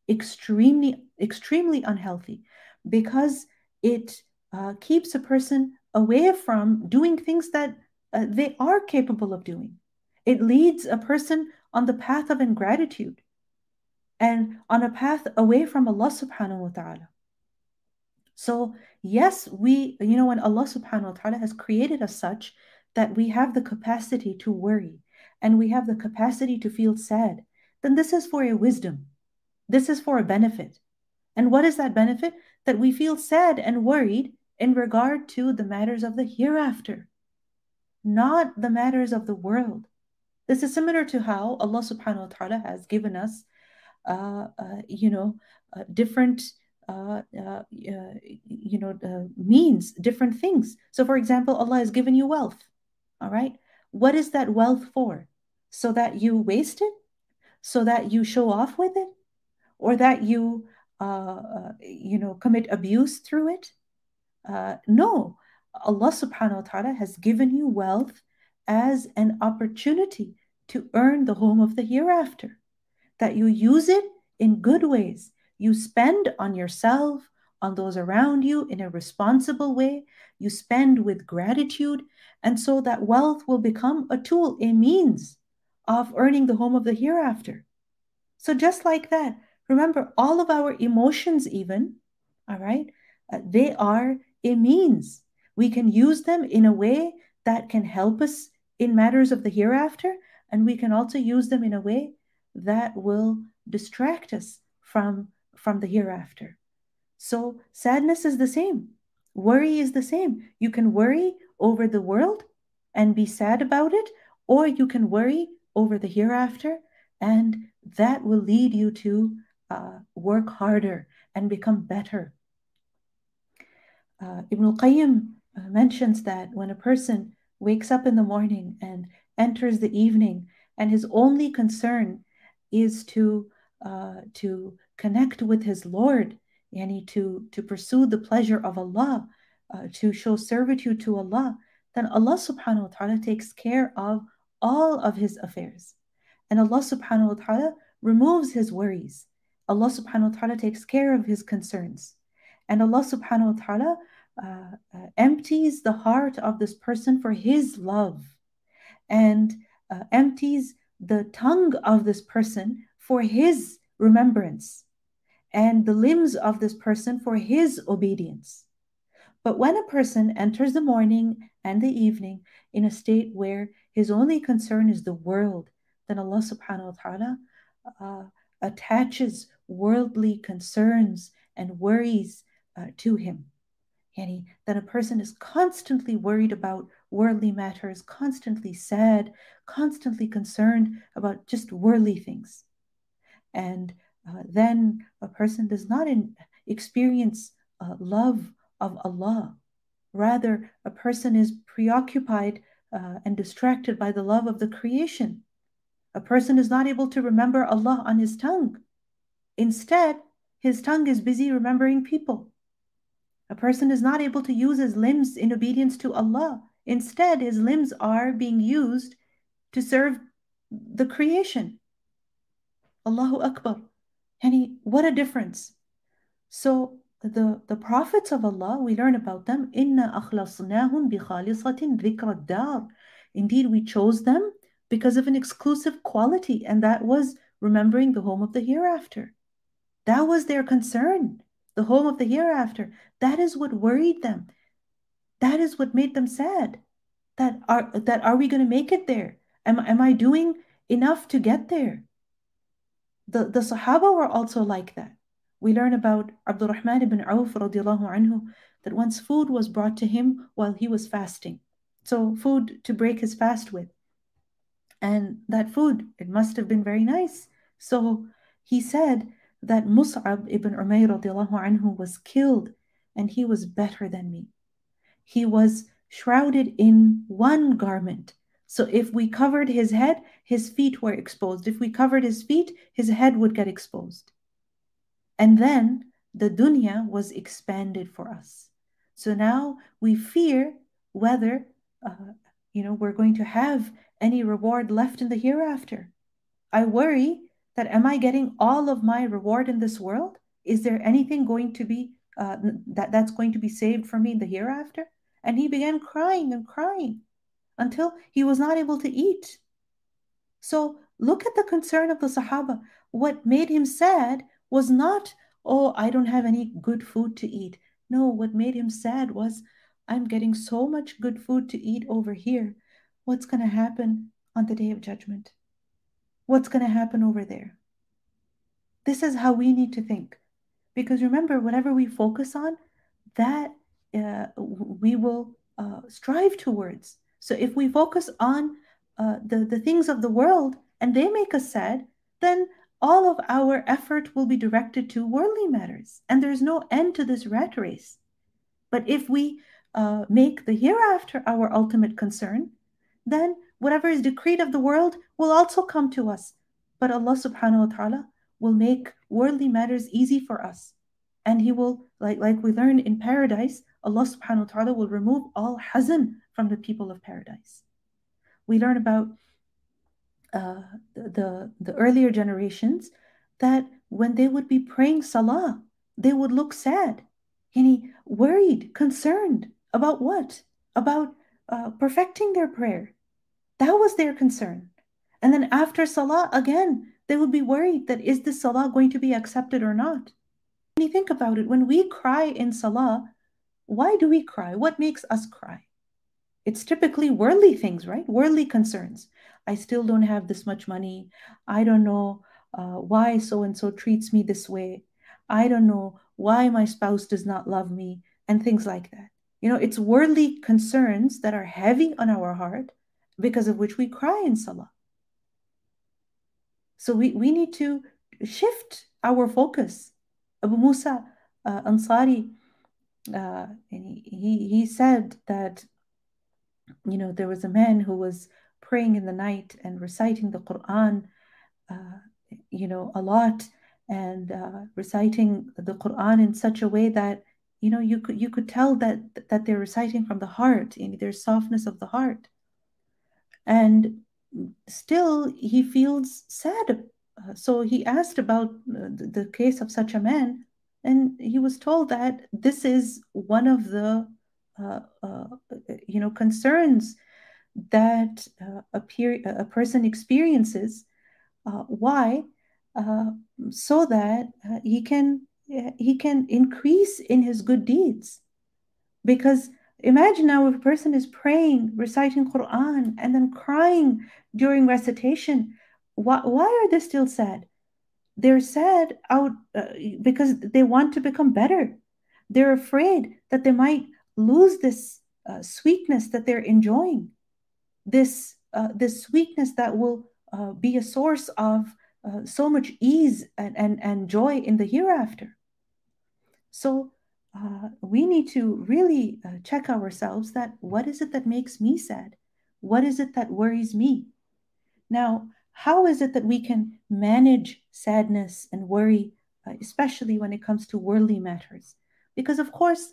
extremely unhealthy, because it keeps a person away from doing things that they are capable of doing. It leads a person on the path of ingratitude and on a path away from Allah subhanahu wa ta'ala. So, yes, when Allah subhanahu wa ta'ala has created us such that we have the capacity to worry and we have the capacity to feel sad, then this is for a wisdom. This is for a benefit. And what is that benefit? That we feel sad and worried in regard to the matters of the hereafter, not the matters of the world. This is similar to how Allah subhanahu wa ta'ala has given us, different, means, different things. So, for example, Allah has given you wealth. All right. What is that wealth for? So that you waste it? So that you show off with it? Or that you, commit abuse through it? No. Allah subhanahu wa ta'ala has given you wealth as an opportunity to earn the home of the hereafter, that you use it in good ways. You spend on yourself, on those around you in a responsible way. You spend with gratitude. And so that wealth will become a tool, a means of earning the home of the hereafter. So just like that, remember all of our emotions, even, all right, they are a means. We can use them in a way that can help us in matters of the hereafter, and we can also use them in a way that will distract us from the hereafter. So sadness is the same. Worry is the same. You can worry over the world and be sad about it, or you can worry over the hereafter, and that will lead you to work harder and become better. Ibn al-Qayyim mentions that when a person wakes up in the morning and enters the evening, and his only concern is to connect with his Lord, yani to pursue the pleasure of Allah, to show servitude to Allah, then Allah subhanahu wa ta'ala takes care of all of his affairs. And Allah subhanahu wa ta'ala removes his worries. Allah subhanahu wa ta'ala takes care of his concerns. And Allah subhanahu wa ta'ala empties the heart of this person for his love, and empties the tongue of this person for his remembrance, and the limbs of this person for his obedience. But when a person enters the morning and the evening in a state where his only concern is the world, then Allah subhanahu wa ta'ala attaches worldly concerns and worries to him. Yani, that a person is constantly worried about worldly matters, constantly sad, constantly concerned about just worldly things. And then a person does not experience love of Allah. Rather, a person is preoccupied and distracted by the love of the creation. A person is not able to remember Allah on his tongue. Instead, his tongue is busy remembering people. A person is not able to use his limbs in obedience to Allah. Instead, his limbs are being used to serve the creation. Allahu Akbar. Yani, what a difference. So the prophets of Allah, we learn about them. Inna akhlasnahum bi khalisatin dhikra dar. Indeed, we chose them because of an exclusive quality, and that was remembering the home of the hereafter. That was their concern, the home of the hereafter. That is what worried them. That is what made them sad. That are we going to make it there? Am I doing enough to get there? The Sahaba were also like that. We learn about Abdurrahman ibn Auf radiallahu anhu, that once food was brought to him while he was fasting. So food to break his fast with. And that food, it must have been very nice. So he said that Mus'ab ibn Umayr radiallahu anhu was killed, and he was better than me. He was shrouded in one garment. So if we covered his head, his feet were exposed. If we covered his feet, his head would get exposed. And then the dunya was expanded for us. So now we fear whether we're going to have any reward left in the hereafter. I worry that, am I getting all of my reward in this world? Is there anything going to be that's going to be saved for me in the hereafter? And he began crying and crying until he was not able to eat. So look at the concern of the Sahaba. What made him sad was not, oh, I don't have any good food to eat. No, what made him sad was, I'm getting so much good food to eat over here. What's going to happen on the Day of Judgment? What's going to happen over there? This is how we need to think. Because remember, whatever we focus on, that we will strive towards. So if we focus on the things of the world and they make us sad, then all of our effort will be directed to worldly matters. And there's no end to this rat race. But if we make the hereafter our ultimate concern, then whatever is decreed of the world will also come to us. But Allah subhanahu wa ta'ala will make worldly matters easy for us. And He will, like we learn in paradise, Allah subhanahu wa ta'ala will remove all hazan from the people of paradise. We learn about the earlier generations that when they would be praying salah, they would look sad, worried, concerned about what? About perfecting their prayer. That was their concern. And then after salah, again, they would be worried that is this salah going to be accepted or not? When you think about it, when we cry in salah, why do we cry? What makes us cry? It's typically worldly things, right? Worldly concerns. I still don't have this much money. I don't know why so and so treats me this way. I don't know why my spouse does not love me, and things like that. It's worldly concerns that are heavy on our heart because of which we cry in salah. So we need to shift our focus. Abu Musa Ansari, he said that there was a man who was praying in the night and reciting the Quran, a lot, and reciting the Quran in such a way that you could tell that they're reciting from the heart, and there's softness of the heart. And still he feels sad. So he asked about the case of such a man, and he was told that this is one of the concerns that a person experiences. Why? So that he can increase in his good deeds. Because imagine now if a person is praying, reciting Quran, and then crying during recitation. Why are they still sad? They're sad out because they want to become better. They're afraid that they might lose this sweetness that they're enjoying. This sweetness that will be a source of so much ease and joy in the hereafter. So we need to really check ourselves that what is it that makes me sad? What is it that worries me? Now, how is it that we can manage sadness and worry, especially when it comes to worldly matters? Because of course,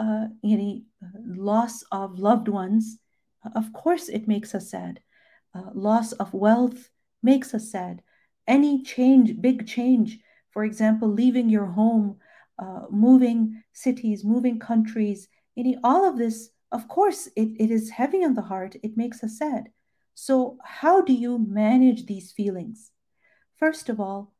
loss of loved ones, of course it makes us sad. Loss of wealth makes us sad. Any change, big change, for example, leaving your home, moving cities, moving countries, all of this, of course, it is heavy on the heart. It makes us sad. So how do you manage these feelings? First of all,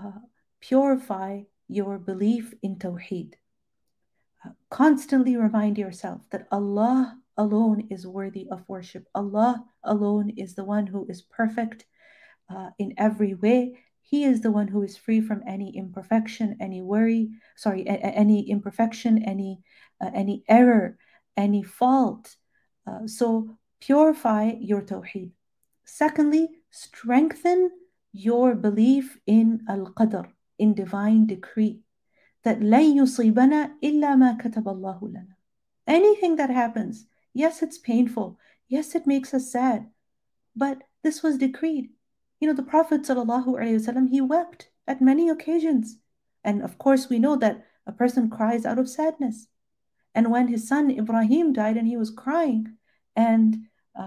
purify your belief in Tawheed. Constantly remind yourself that Allah alone is worthy of worship. Allah alone is the one who is perfect in every way. He is the one who is free from any imperfection, any imperfection, any error, any fault. So purify your tawheed. Secondly, strengthen your belief in al-qadr, in divine decree, that لن يصيبنا إلا ما كتب الله لنا. Anything that happens, yes, it's painful, yes, it makes us sad, but this was decreed. The Prophet ﷺ, he wept at many occasions. And of course, we know that a person cries out of sadness. And when his son Ibrahim died and he was crying, and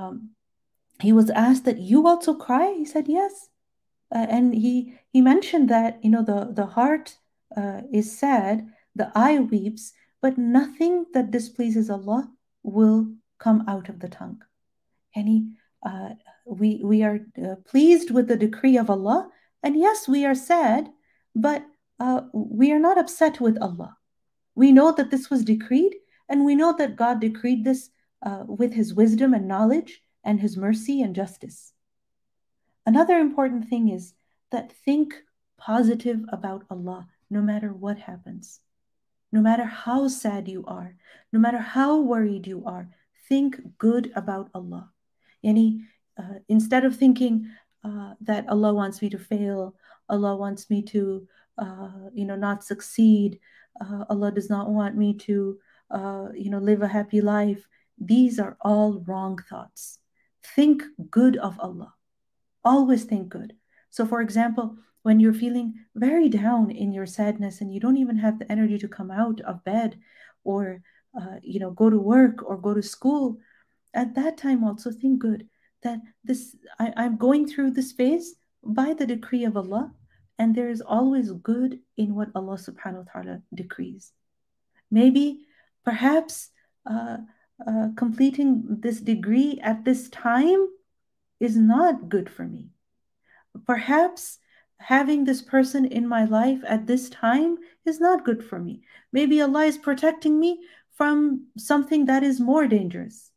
he was asked that you also cry, he said yes. And he mentioned that the heart is sad, the eye weeps, but nothing that displeases Allah will come out of the tongue. And we are pleased with the decree of Allah, and yes, we are sad, but we are not upset with Allah. We know that this was decreed, and we know that God decreed this with His wisdom and knowledge and His mercy and justice. Another important thing is that think positive about Allah no matter what happens. No matter how sad you are, no matter how worried you are, think good about Allah. Instead of thinking that Allah wants me to fail, Allah wants me to not succeed, Allah does not want me to live a happy life, these are all wrong thoughts. Think good of Allah. Always think good. So for example, when you're feeling very down in your sadness and you don't even have the energy to come out of bed or go to work or go to school, at that time also think good. that I'm going through this phase by the decree of Allah, and there is always good in what Allah subhanahu wa ta'ala decrees. Maybe, perhaps, uh, completing this degree at this time is not good for me. Perhaps having this person in my life at this time is not good for me. Maybe Allah is protecting me from something that is more dangerous.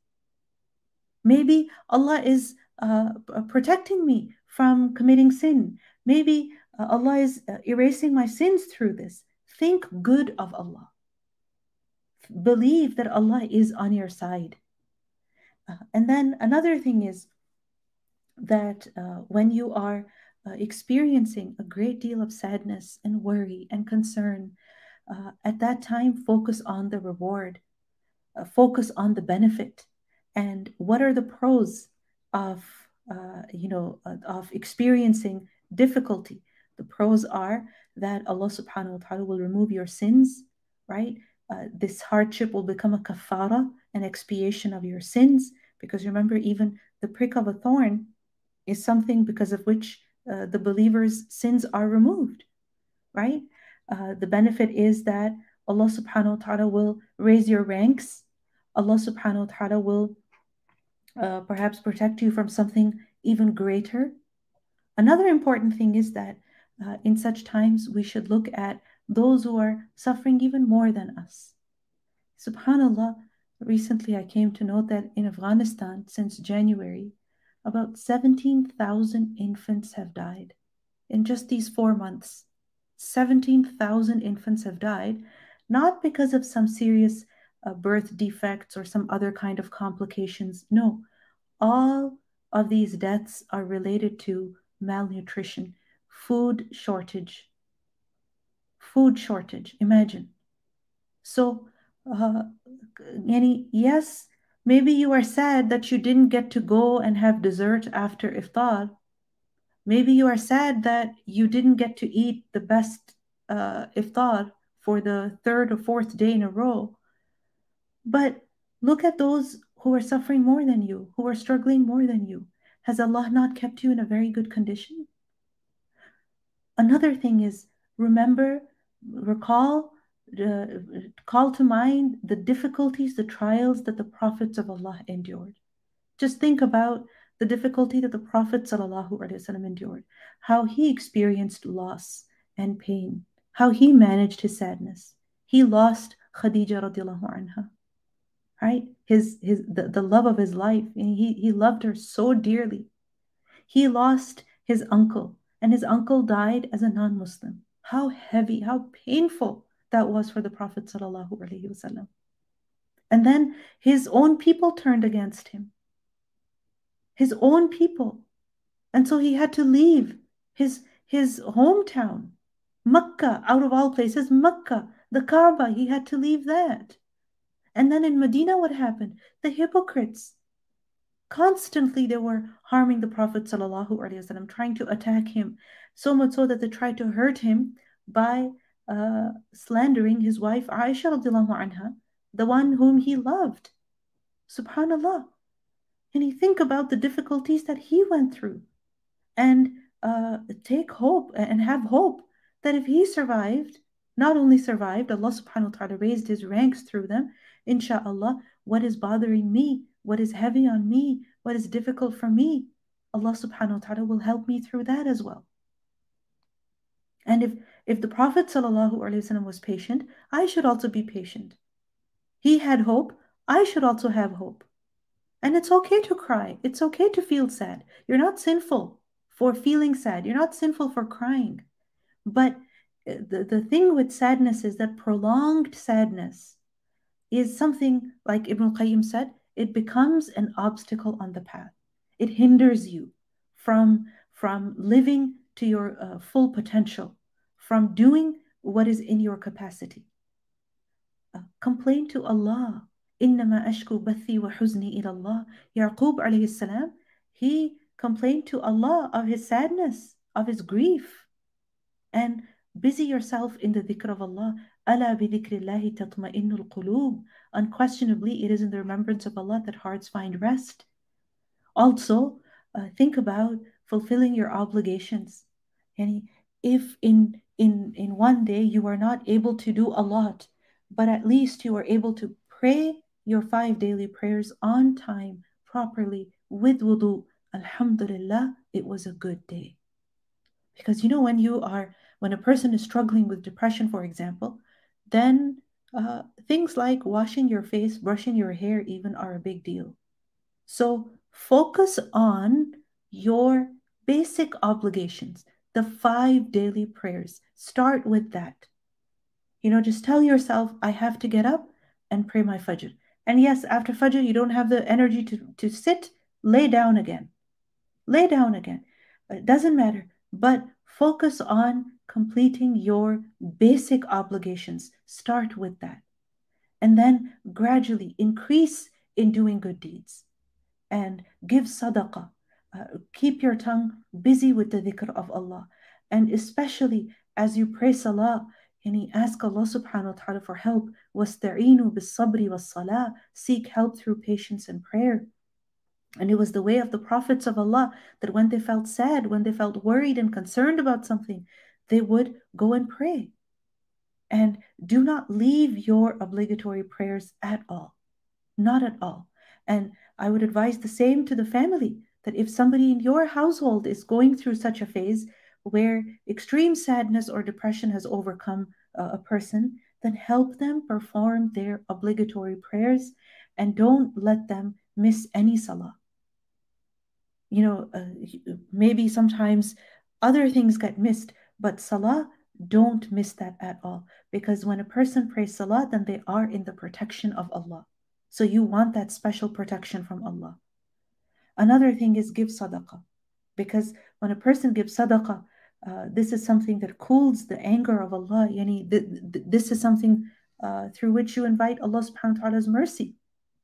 Maybe Allah is protecting me from committing sin. Maybe Allah is erasing my sins through this. Think good of Allah. Believe that Allah is on your side. And then another thing is that when you are experiencing a great deal of sadness and worry and concern, at that time, focus on the reward, focus on the benefit, and what are the pros of of experiencing difficulty. The pros are that Allah subhanahu wa ta'ala will remove your sins, right? This hardship will become a kafara, an expiation of your sins, because remember, even the prick of a thorn is something because of which the believer's sins are removed, right? The benefit is that Allah subhanahu wa ta'ala will raise your ranks. Allah subhanahu wa ta'ala will perhaps protect you from something even greater. Another important thing is that in such times we should look at those who are suffering even more than us. Subhanallah, recently I came to note that in Afghanistan, since January, about 17,000 infants have died in just these 4 months. 17,000 infants have died, not because of some serious birth defects or some other kind of complications. No, all of these deaths are related to malnutrition, food shortage. Food shortage, imagine. So, yes, maybe you are sad that you didn't get to go and have dessert after iftar. Maybe you are sad that you didn't get to eat the best iftar for the third or fourth day in a row. But look at those who are suffering more than you, who are struggling more than you. Has Allah not kept you in a very good condition? Another thing is, recall, call to mind the difficulties, the trials that the prophets of Allah endured. Just think about the difficulty that the Prophet ﷺ endured, how he experienced loss and pain, how he managed his sadness. He lost Khadija radiallahu anha, right? The love of his life. He loved her so dearly. He lost his uncle, and his uncle died as a non-Muslim. How heavy, how painful that was for the Prophet ﷺ. And then his own people turned against him. His own people. And so he had to leave his hometown, Mecca, out of all places, Mecca, the Kaaba, he had to leave that. And then in Medina, what happened? The hypocrites. Constantly they were harming the Prophet ﷺ, trying to attack him, so much so that they tried to hurt him by slandering his wife Aisha radiallahu anha, the one whom he loved. Subhanallah. And you think about the difficulties that he went through, and take hope and have hope that if he survived, not only survived, Allah subhanahu wa ta'ala raised his ranks through them, inshaAllah, what is bothering me, what is heavy on me, what is difficult for me, Allah subhanahu wa ta'ala will help me through that as well. And if the Prophet ﷺ was patient, I should also be patient. He had hope, I should also have hope. And it's okay to cry. It's okay to feel sad. You're not sinful for feeling sad. You're not sinful for crying. But the thing with sadness is that prolonged sadness is something, like Ibn al-Qayyim said, it becomes an obstacle on the path. It hinders you from living to your full potential, from doing what is in your capacity. Complain to Allah. إِنَّمَا أَشْكُو بَثِّي وَحُزْنِي إِلَى اللَّهِ. Yaqub alayhi salam, he complained to Allah of his sadness, of his grief. And busy yourself in the dhikr of Allah. أَلَا بِذِكْرِ اللَّهِ تَطْمَئِنُّ الْقُلُوبِ. Unquestionably, it is in the remembrance of Allah that hearts find rest. Also, think about fulfilling your obligations. And if in one day you are not able to do a lot, but at least you are able to pray your 5 daily prayers on time, properly, with wudu, alhamdulillah, it was a good day. Because when a person is struggling with depression, for example, then things like washing your face, brushing your hair even are a big deal. So focus on your basic obligations, the 5 daily prayers. Start with that. Just tell yourself, I have to get up and pray my Fajr. And yes, after Fajr, you don't have the energy to sit, lay down again. Lay down again. It doesn't matter. But focus on completing your basic obligations. Start with that. And then gradually increase in doing good deeds and give sadaqah. Keep your tongue busy with the dhikr of Allah. And especially as you pray salah, ask Allah subhanahu wa ta'ala for help. وَاسْتَعِينُوا بِالصَّبْرِ وَالصَّلَاةِ. Seek help through patience and prayer. And it was the way of the prophets of Allah that when they felt sad, when they felt worried and concerned about something, they would go and pray. And do not leave your obligatory prayers at all. Not at all. And I would advise the same to the family, that if somebody in your household is going through such a phase where extreme sadness or depression has overcome a person, then help them perform their obligatory prayers and don't let them miss any salah. Maybe sometimes other things get missed, but salah, don't miss that at all. Because when a person prays salah, then they are in the protection of Allah. So you want that special protection from Allah. Another thing is give sadaqah. Because when a person gives sadaqah, this is something that cools the anger of Allah. This is something through which you invite Allah subhanahu wa ta'ala's mercy.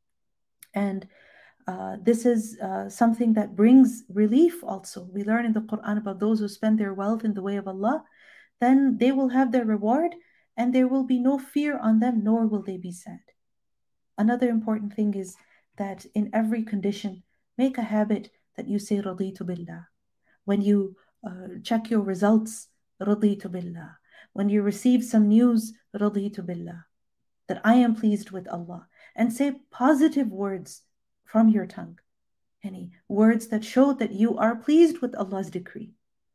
And this is something that brings relief also. We learn in the Quran about those who spend their wealth in the way of Allah, then they will have their reward and there will be no fear on them, nor will they be sad. Another important thing is that in every condition, make a habit that you say raditu billah. When you check your results, raditu billah. When you receive some news, raditu billah. That I am pleased with Allah. And say positive words from your tongue. Any words that show that you are pleased with Allah's decree.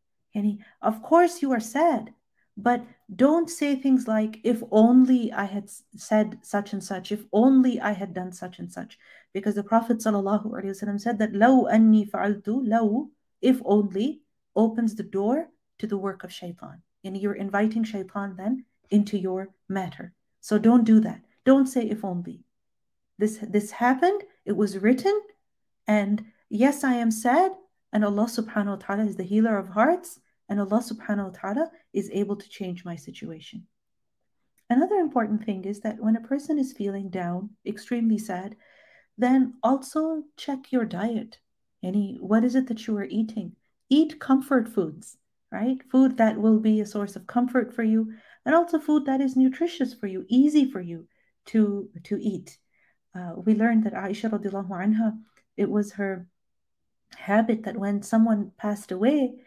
Of course you are sad, but don't say things like, if only I had said such and such, if only I had done such and such. Because the Prophet ﷺ said that, لَوْ أَنِّي فَعَلْتُ, لَوْ, if only, opens the door to the work of shaitan. You're inviting shaitan then into your matter. So don't do that. Don't say if only. This happened, it was written, and yes, I am sad, and Allah subhanahu wa ta'ala is the healer of hearts, and Allah subhanahu wa ta'ala is able to change my situation. Another important thing is that when a person is feeling down, extremely sad, then also check your diet. What is it that you are eating? Eat comfort foods, right? Food that will be a source of comfort for you, and also food that is nutritious for you, easy for you to eat. We learned that Aisha radiallahu anha, it was her habit that when someone passed away,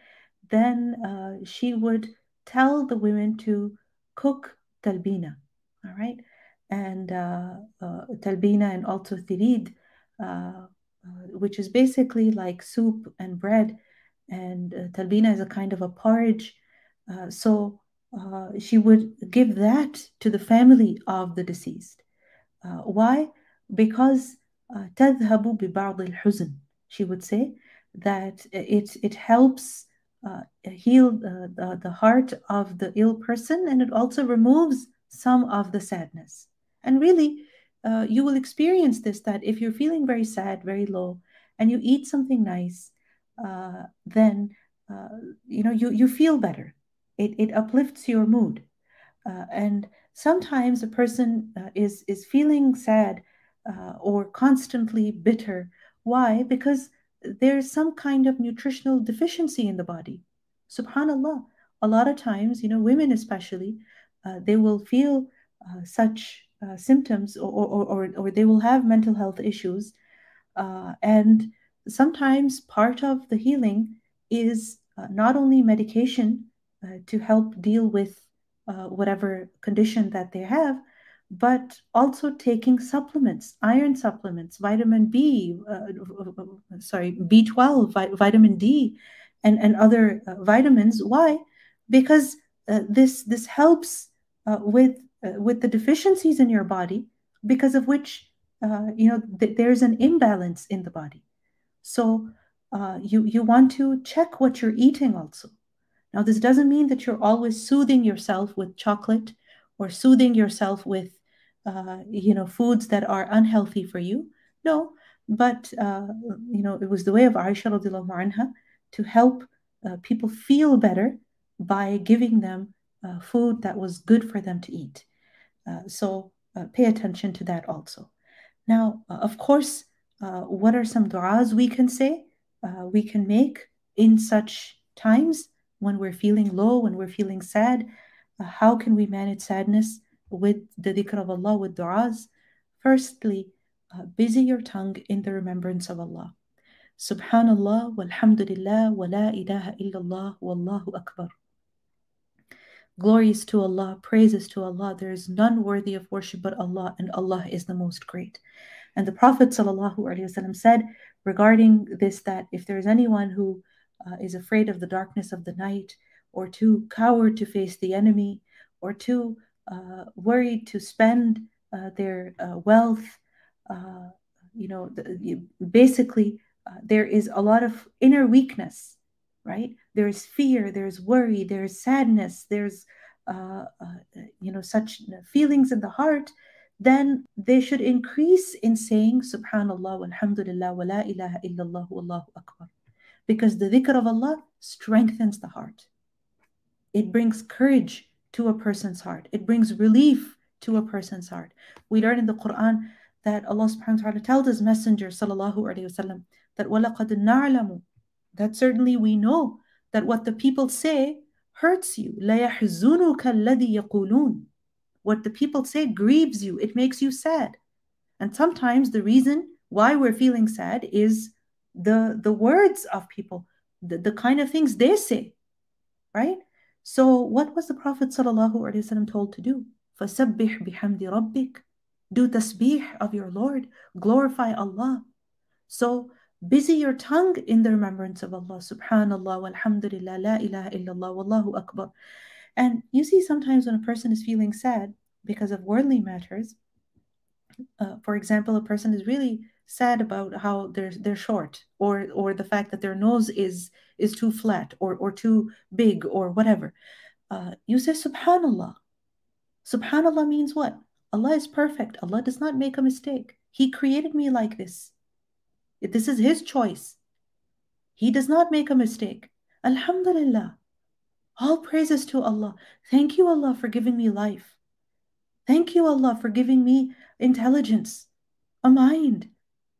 then she would tell the women to cook talbina, all right? And talbina and also thirid, which is basically like soup and bread. And talbina is a kind of a porridge. So she would give that to the family of the deceased. Why? Because تذهب ببعض الحزن. She would say that it helps heal the heart of the ill person, and it also removes some of the sadness. And really, you will experience this, that if you're feeling very sad, very low, and you eat something nice, then you feel better. It uplifts your mood. And sometimes a person is feeling sad or constantly bitter. Why? Because there's some kind of nutritional deficiency in the body. Subhanallah. A lot of times, women especially, they will feel such symptoms, or they will have mental health issues, and sometimes part of the healing is not only medication to help deal with whatever condition that they have, but also taking supplements, iron supplements, vitamin B, B12, vitamin D, and other vitamins. Why? Because this helps with the deficiencies in your body, because of which there's an imbalance in the body. So you want to check what you're eating also. Now, this doesn't mean that you're always soothing yourself with chocolate or soothing yourself with foods that are unhealthy for you. No, but it was the way of Aisha radiallahu anha to help people feel better by giving them food that was good for them to eat. So pay attention to that also. Now, of course, what are some du'as we can say, we can make in such times when we're feeling low, when we're feeling sad? How can we manage sadness with the dhikr of Allah, with du'as? Firstly, busy your tongue in the remembrance of Allah. Subhanallah, walhamdulillah, wa la ilaha illallah, wallahu akbar. Glories to Allah, praises to Allah. There is none worthy of worship but Allah, and Allah is the most great. And the Prophet ﷺ said regarding this, that if there is anyone who is afraid of the darkness of the night, or too coward to face the enemy, or too worried to spend their wealth, basically there is a lot of inner weakness, right? There's fear, there's worry, there's sadness, there's such feelings in the heart. Then they should increase in saying Subhanallah, walhamdulillah, wa la ilaha illallah, wallahu akbar. Because the dhikr of Allah strengthens the heart. It brings courage to a person's heart. It brings relief to a person's heart. We learn in the Quran that Allah subhanahu wa ta'ala tells His Messenger sallallahu alayhi wasallam that وَلَقَدْ نَعْلَمُ, that certainly we know that what the people say hurts you. لَيَحْزُنُكَ الَّذِي يَقُولُونَ, what the people say grieves you, it makes you sad. And sometimes the reason why we're feeling sad is the words of people, the kind of things they say, right? So what was the Prophet ﷺ told to do? فَسَبِّحْ بِحَمْدِ رَبِّكَ, do tasbih of your Lord, glorify Allah. So busy your tongue in the remembrance of Allah. Subhanallah, walhamdulillah, la ilaha illallah, wallahu akbar. And you see, sometimes when a person is feeling sad because of worldly matters, for example, a person is really sad about how they're short, or the fact that their nose is too flat, or too big, or whatever. You say Subhanallah. Subhanallah means what? Allah is perfect. Allah does not make a mistake. He created me like this. This is His choice. He does not make a mistake. Alhamdulillah. All praises to Allah. Thank you, Allah, for giving me life. Thank you, Allah, for giving me intelligence, a mind,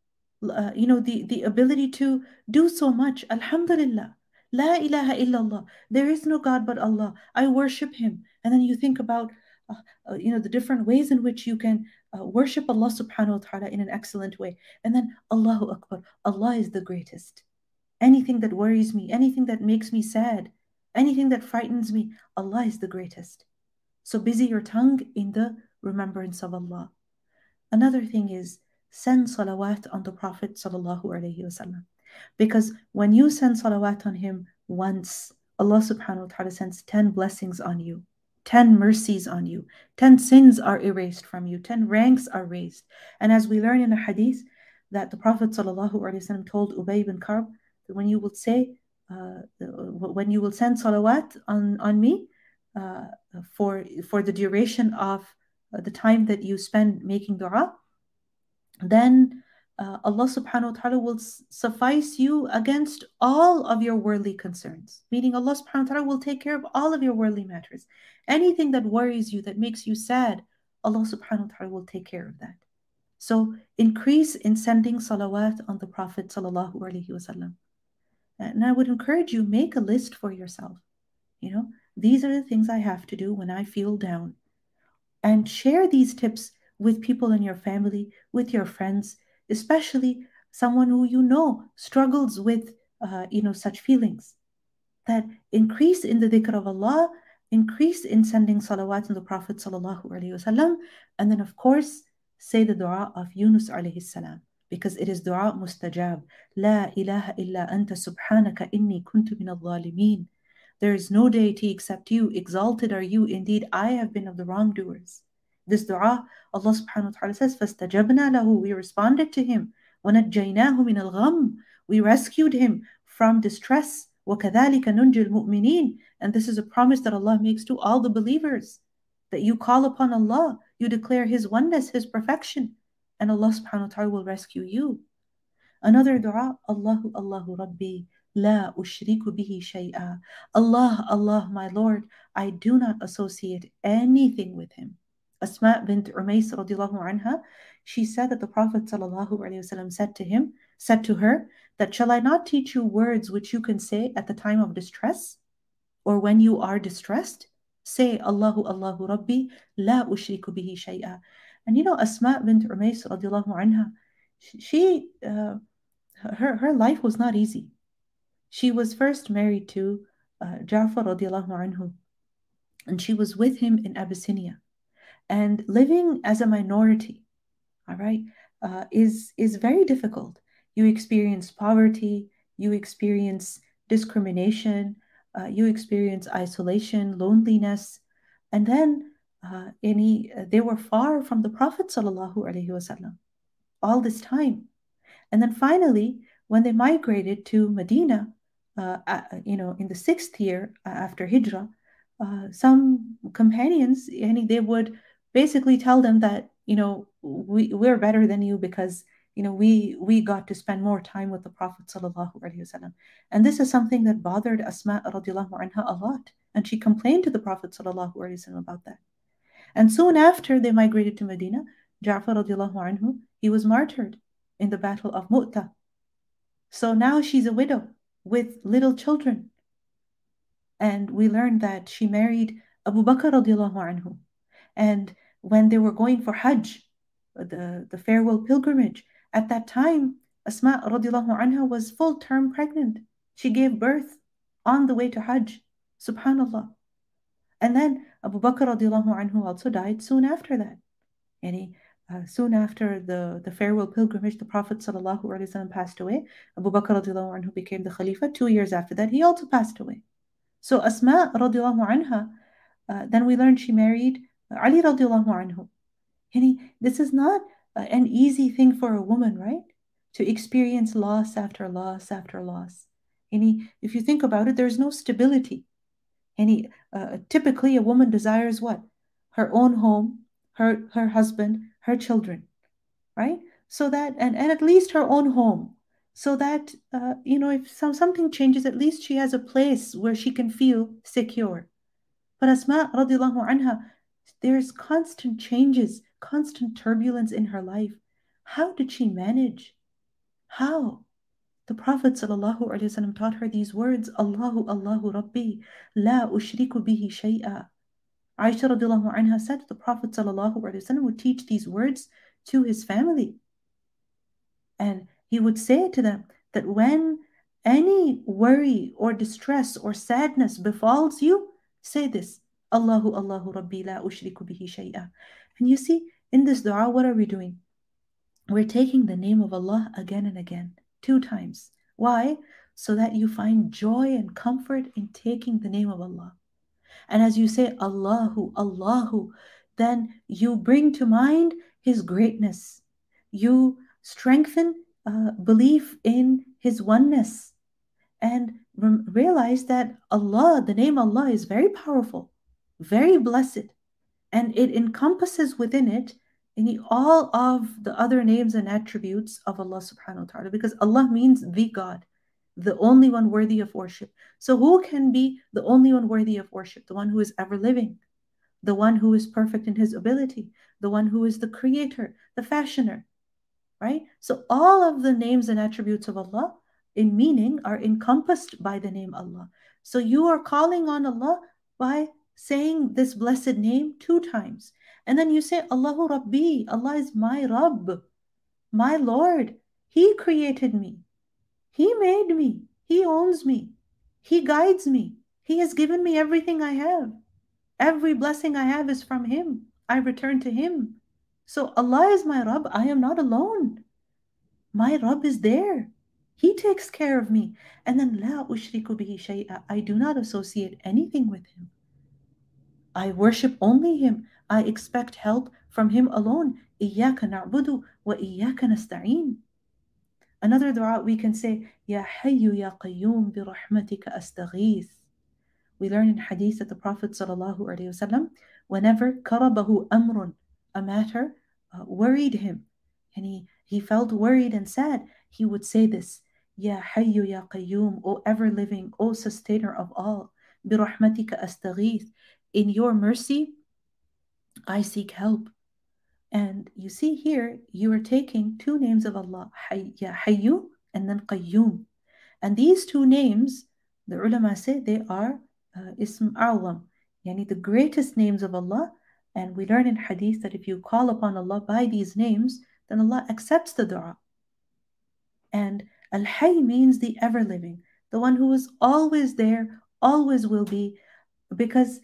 the ability to do so much. Alhamdulillah. La ilaha illallah. There is no God but Allah. I worship Him. And then you think about the different ways in which you can worship Allah subhanahu wa ta'ala in an excellent way. And then Allahu Akbar. Allah is the greatest. Anything that worries me, anything that makes me sad, anything that frightens me, Allah is the greatest. So busy your tongue in the remembrance of Allah. Another thing is, send salawat on the Prophet sallallahu alaihi wasallam. Because when you send salawat on him once, Allah subhanahu wa ta'ala sends 10 blessings on you, 10 mercies on you, 10 sins are erased from you, 10 ranks are raised. And as we learn in a hadith, that the Prophet sallallahu alaihi wasallam told Ubay bin Ka'b that when you will say, when you will send salawat on me for the duration of the time that you spend making dua, then Allah subhanahu wa ta'ala will suffice you against all of your worldly concerns. Meaning Allah subhanahu wa ta'ala will take care of all of your worldly matters. Anything that worries you, that makes you sad, Allah subhanahu wa ta'ala will take care of that. So increase in sending salawat on the Prophet sallallahu alaihi wasallam. And I would encourage you, make a list for yourself. These are the things I have to do when I feel down. And share these tips with people in your family, with your friends, especially someone who you know struggles with such feelings, that increase in the dhikr of Allah, increase in sending salawat on the Prophet sallallahu alaihi wasallam, and then of course say the dua of Yunus alayhi salam, because it is dua mustajab. La ilaha illa anta subhanaka inni kuntu min al-zalimin. There is no deity except you. Exalted are you. Indeed, I have been of the wrongdoers. This dua, Allah subhanahu wa ta'ala says, فَاسْتَجَبْنَا لَهُ. We responded to him. وَنَجَّيْنَاهُ مِنَ الْغَمِّ. We rescued him from distress. وَكَذَلِكَ نُنْجِي الْمُؤْمِنِينَ. And this is a promise that Allah makes to all the believers, that you call upon Allah, you declare His oneness, His perfection, and Allah subhanahu wa ta'ala will rescue you. Another dua, Allahu Allahu Rabbi, la ushriku bihi shay'a. Allah, Allah, my Lord, I do not associate anything with Him. Asma bint Umays radiallahu anha, she said that the Prophet sallallahu alaihi wasallam said to her, that shall I not teach you words which you can say at the time of distress, or when you are distressed? Say Allahu Allahu Rabbi, la ushriku bihi shay'a. And Asma bint Umays radiallahu anha, her life was not easy. She was first married to Ja'far radiallahu anhu, and she was with him in Abyssinia. And living as a minority, all right, is very difficult. You experience poverty, you experience discrimination, you experience isolation, loneliness, and then they were far from the Prophet sallallahu alaihi wasallam all this time. And then finally, when they migrated to Medina, in the 6th year after Hijrah, some companions, they would basically tell them that, we're better than you because, we got to spend more time with the Prophet sallallahu alaihi wasallam. And this is something that bothered Asma radiallahu anha a lot. And she complained to the Prophet sallallahu alaihi wasallam about that. And soon after they migrated to Medina, Ja'far radiallahu anhu, he was martyred in the Battle of Mu'tah. So now she's a widow with little children. And we learned that she married Abu Bakr radiallahu anhu. And when they were going for Hajj, the farewell pilgrimage, at that time, Asma radiallahu anha was full-term pregnant. She gave birth on the way to Hajj. Subhanallah. And then Abu Bakr radiallahu anhu also died soon after that. Soon after the farewell pilgrimage, the Prophet sallallahu alaihi wasallam passed away. Abu Bakr radiallahu anhu became the Khalifa. 2 years after that, he also passed away. So Asma radiallahu anha, then we learned she married Ali radiallahu anhu. This is not an easy thing for a woman, right? To experience loss after loss after loss. If you think about it, there's no stability. Typically a woman desires what? Her own home, her husband, her children, right? So that, and at least her own home, so that, if something changes, at least she has a place where she can feel secure. But Asma radiallahu anha, there's constant changes, constant turbulence in her life. How did she manage? How? The Prophet ﷺ taught her these words, Allahu Allahu Rabbi, la ushriku bihi shay'a. Aisha radiallahu anha said the Prophet ﷺ would teach these words to his family. And he would say to them that when any worry or distress or sadness befalls you, say this, Allahu Allahu Rabbi la ushriku bihi shay'a. And you see, in this dua, what are we doing? We're taking the name of Allah again and again, 2 times. Why? So that you find joy and comfort in taking the name of Allah. And as you say Allahu, Allahu, then you bring to mind His greatness. You strengthen belief in His oneness. And realize that Allah, the name Allah, is very powerful, very blessed. And it encompasses within it all of the other names and attributes of Allah subhanahu wa ta'ala. Because Allah means the God, the only one worthy of worship. So who can be the only one worthy of worship? The one who is ever living, the one who is perfect in his ability, the one who is the creator, the fashioner, right? So all of the names and attributes of Allah in meaning are encompassed by the name Allah. So you are calling on Allah by saying this blessed name 2 times. And then you say, Allahu Rabbi, Allah is my Rabb, my Lord. He created me. He made me. He owns me. He guides me. He has given me everything I have. Every blessing I have is from Him. I return to Him. So Allah is my Rabb. I am not alone. My Rabb is there. He takes care of me. And then لا أشرك به شيئا. I do not associate anything with Him. I worship only Him. I expect help from Him alone. إياك نعبد وإياك نستعين. Another dua we can say, Ya Hayyu Ya Qayyum bi rahmatika astaghith. We learn in hadith that the Prophet ﷺ, whenever karabahu amrun, a matter worried him, and he felt worried and sad, he would say this, Ya Hayyu Ya Qayyum, O ever living, O sustainer of all, bi rahmatika astaghith. In your mercy, I seek help. And you see here, you are taking two names of Allah, Ya Hayyu and then Qayyum. And these two names, the ulama say, they are Ism A'lam, yani the greatest names of Allah. And we learn in hadith that if you call upon Allah by these names, then Allah accepts the dua. And Al-Hayy means the ever-living, the one who is always there, always will be, because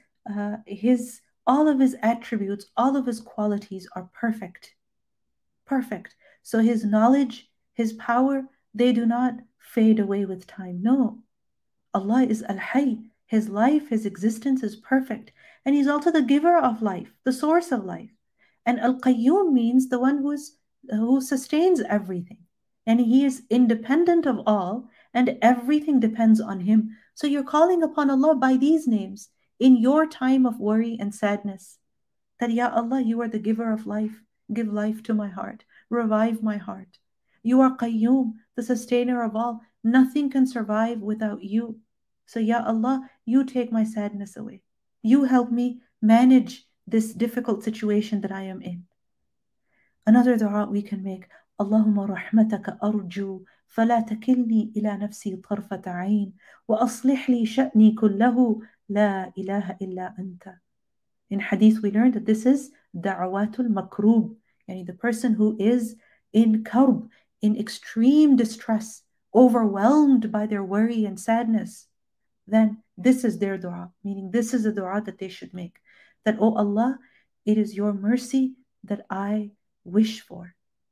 all of His attributes, all of His qualities are perfect. Perfect. So His knowledge, His power, they do not fade away with time. No. Allah is Al-Hayy. His life, His existence is perfect. And He's also the giver of life, the source of life. And Al-Qayyum means the one who sustains everything. And He is independent of all, and everything depends on Him. So you're calling upon Allah by these names in your time of worry and sadness. That, Ya Allah, You are the giver of life. Give life to my heart. Revive my heart. You are Qayyum, the sustainer of all. Nothing can survive without You. So, Ya Allah, You take my sadness away. You help me manage this difficult situation that I am in. Another dua we can make, Allahumma rahmataka arju, فلا تكلني إلى نفسي طرفة عين, وأصلح لي شأني كله, لا إله إلا أنت. In hadith we learned that this is da'awatul makrub, yani the person who is in karb, in extreme distress, overwhelmed by their worry and sadness. Then this is their dua, meaning this is the dua that they should make. That, oh Allah, it is Your mercy that I wish for.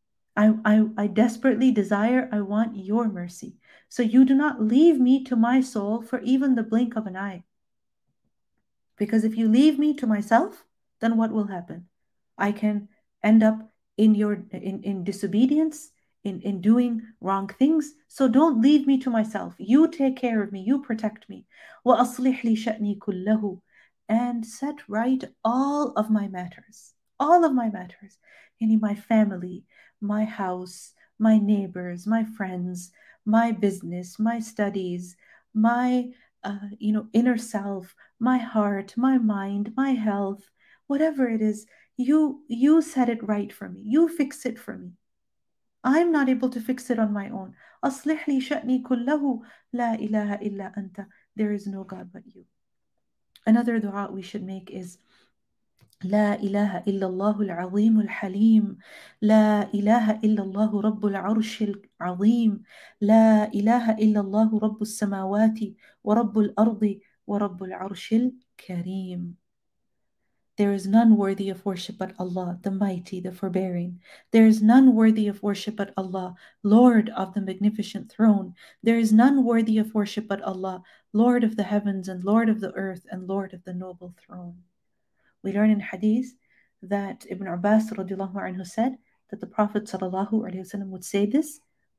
I desperately desire, I want Your mercy. So You do not leave me to my soul for even the blink of an eye. Because if You leave me to myself, then what will happen? I can end up in disobedience, in doing wrong things. So don't leave me to myself. You take care of me. You protect me. وَأَصْلِحْ لِي شَأْنِي كُلَّهُ. And set right all of my matters. All of my matters. Yani my family, my house, my neighbors, my friends, my business, my studies, my inner self, my heart, my mind, my health, whatever it is, you set it right for me. You fix it for me. I'm not able to fix it on my own. أصلح لي شأني كله, لا إله إلا أنت. There is no God but You. Another dua we should make is لا إله إلا الله العظيم الحليم, لا إله إلا الله رب العرش العظيم, لا إله إلا الله رب السماوات ورب الأرض ورب العرش الكريم. There is none worthy of worship but Allah, the mighty, the forbearing. There is none worthy of worship but Allah, Lord of the magnificent throne. There is none worthy of worship but Allah, Lord of the heavens and Lord of the earth and Lord of the noble throne. We learn in hadith that Ibn Abbas radiallahu anhu said that the Prophet sallallahu alaihi wasallam would say this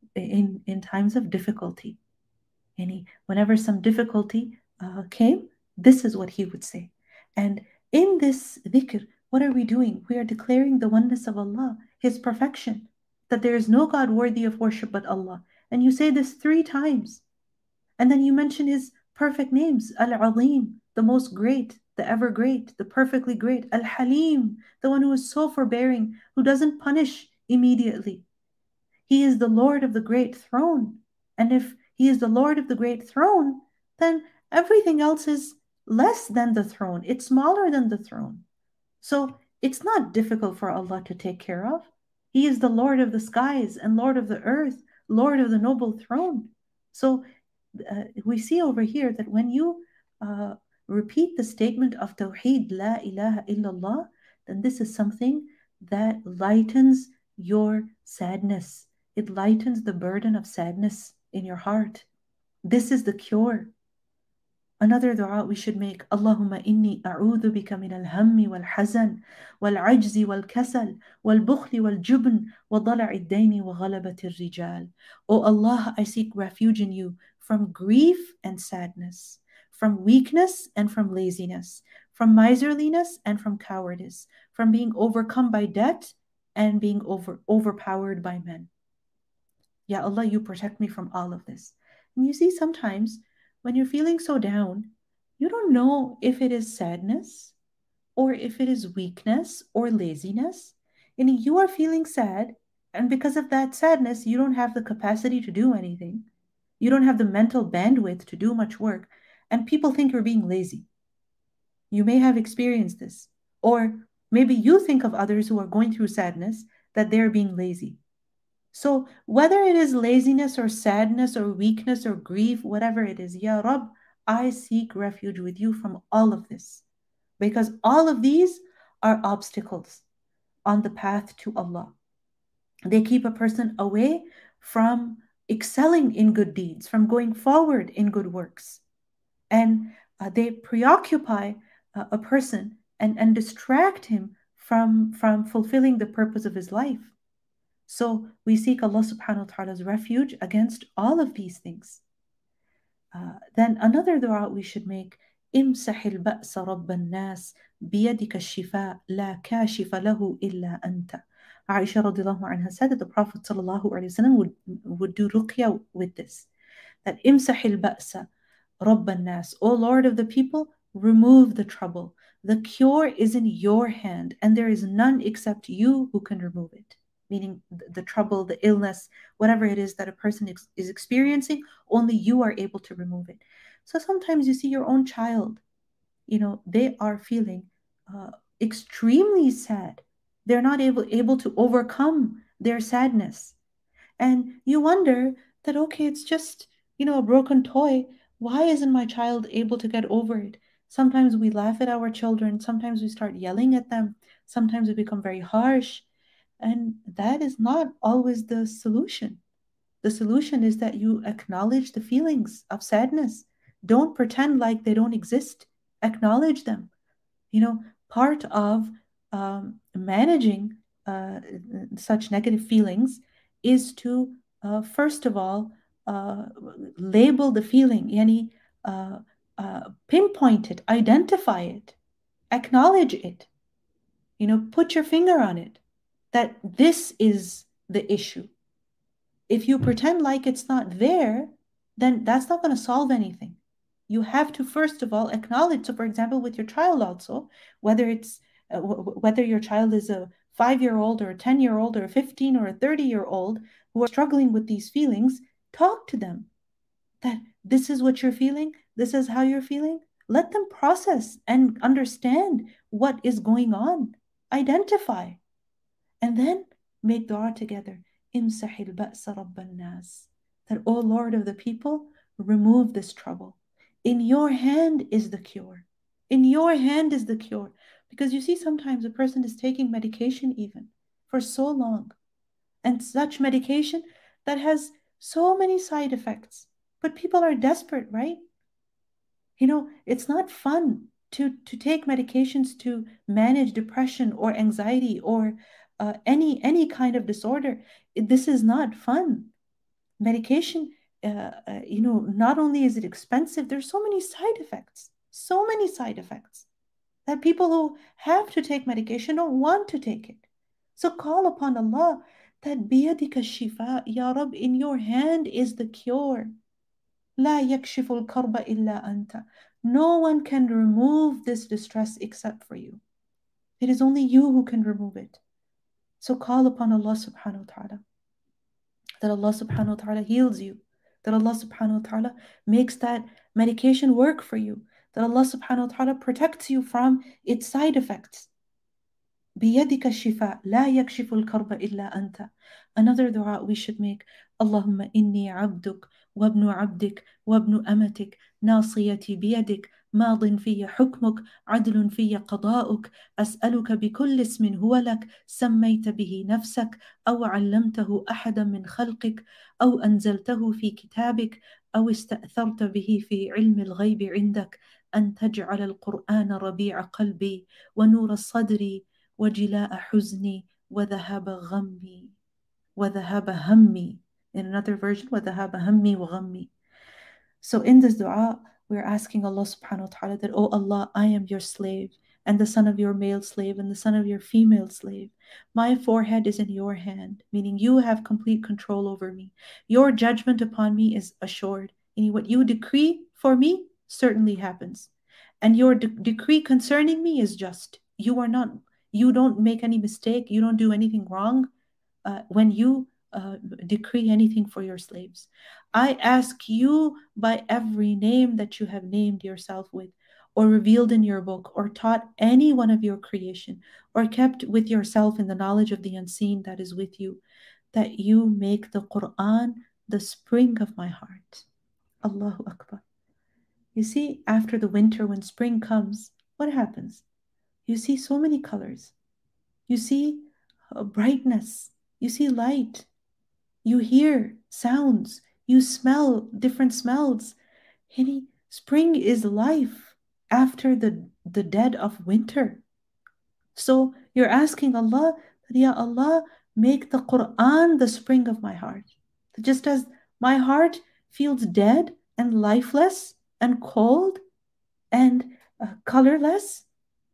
in times of difficulty. And whenever some difficulty came, this is what he would say. And in this dhikr, what are we doing? We are declaring the oneness of Allah, His perfection, that there is no God worthy of worship but Allah. And you say this 3 times. And then you mention His perfect names, Al-Azim, the most great, the ever great, the perfectly great, Al-Halim, the one who is so forbearing, who doesn't punish immediately. He is the Lord of the great throne. And if He is the Lord of the great throne, then everything else is less than the throne. It's smaller than the throne. So it's not difficult for Allah to take care of. He is the Lord of the skies and Lord of the earth, Lord of the noble throne. So we see over here that when you repeat the statement of Tawheed, La ilaha illallah, then this is something that lightens your sadness. It lightens the burden of sadness in your heart. This is the cure. Another dua we should make, Allahumma inni a'udhu bika min al-hammi wal-hazan wal-ajzi wal-kasal wal-bukhli wal-jubn wa dala'i ad-dayni wa ghalabati ar-rijal. O Allah, I seek refuge in you from grief and sadness, from weakness and from laziness, from miserliness and from cowardice, from being overcome by debt and being overpowered by men. Ya Allah, you protect me from all of this. And you see, sometimes when you're feeling so down, you don't know if it is sadness or if it is weakness or laziness. And you are feeling sad, and because of that sadness, you don't have the capacity to do anything. You don't have the mental bandwidth to do much work, and people think you're being lazy. You may have experienced this. Or maybe you think of others who are going through sadness that they're being lazy. So whether it is laziness or sadness or weakness or grief, whatever it is, Ya Rab, I seek refuge with you from all of this. Because all of these are obstacles on the path to Allah. They keep a person away from excelling in good deeds, from going forward in good works. And they preoccupy a person and distract him from fulfilling the purpose of his life. So we seek Allah subhanahu wa ta'ala's refuge against all of these things. Then another dua we should make, امسح البأس رب الناس بيدك الشفاء لا كاشف له إلا أنت. Aisha radiallahu anha said that the Prophet sallallahu alaihi wasallam would do ruqya with this. That امسح البأس رب الناس, O Lord of the people, remove the trouble. The cure is in your hand, and there is none except you who can remove it. Meaning the trouble, the illness, whatever it is that a person is experiencing, only you are able to remove it. So sometimes you see your own child, they are feeling extremely sad. They're not able to overcome their sadness. And you wonder that, okay, it's just, a broken toy. Why isn't my child able to get over it? Sometimes we laugh at our children. Sometimes we start yelling at them. Sometimes we become very harsh. And that is not always the solution. The solution is that you acknowledge the feelings of sadness. Don't pretend like they don't exist. Acknowledge them. Part of managing such negative feelings is to, first of all, label the feeling, pinpoint it, identify it, acknowledge it, put your finger on it, that this is the issue. If you pretend like it's not there, then that's not going to solve anything. You have to, first of all, acknowledge. So, for example, with your child also, whether your child is a 5-year-old or a 10-year-old or a 15 or a 30-year-old who are struggling with these feelings, talk to them. That this is what you're feeling, this is how you're feeling. Let them process and understand what is going on. Identify. And then make dua together. امسح البأس رب الناس. That, O Lord of the people, remove this trouble. In your hand is the cure. In your hand is the cure. Because you see, sometimes a person is taking medication even for so long. And such medication that has so many side effects. But people are desperate, right? It's not fun to take medications to manage depression or anxiety or any kind of disorder. This is not fun. Medication, not only is it expensive, there's so many side effects that people who have to take medication don't want to take it. So call upon Allah that biyadika shifa, Ya Rab, in your hand is the cure. La yakshiful karba illa anta. No one can remove this distress except for you. It is only you who can remove it. So call upon Allah subhanahu wa ta'ala. That Allah subhanahu wa ta'ala heals you. That Allah subhanahu wa ta'ala makes that medication work for you. That Allah subhanahu wa ta'ala protects you from its side effects. بيدك الشفاء لا يكشف الكرب إلا أنت. Another dua we should make. اللهم إني عبدك وابن عبدك وابن أمتك ناصيتي بيدك ماض في حكمك عدل في قضاؤك أسألك بكل اسم هو لك سميت به نفسك أو علمته أحدا من خلقك أو أنزلته في كتابك أو استأثرت به في علم الغيب عندك أن تجعل القرآن ربيع قلبي ونور صدري وجلاء حزني وذهاب غمي وذهاب همي. In another version, وذهاب همي وغمي. So in this dua, we're asking Allah subhanahu wa ta'ala that, oh Allah, I am your slave and the son of your male slave and the son of your female slave. My forehead is in your hand, meaning you have complete control over me. Your judgment upon me is assured. Meaning what you decree for me certainly happens. And your decree concerning me is just. You don't make any mistake. You don't do anything wrong when you decree anything for your slaves. I ask you by every name that you have named yourself with, or revealed in your book, or taught any one of your creation, or kept with yourself in the knowledge of the unseen that is with you, that you make the Quran the spring of my heart. Allahu Akbar. You see, after the winter, when spring comes, what happens? You see so many colors. You see brightness. You see light. You hear sounds. You smell different smells. Spring is life after the dead of winter. So you're asking Allah, Ya Allah, make the Quran the spring of my heart. Just as my heart feels dead and lifeless and cold and colorless,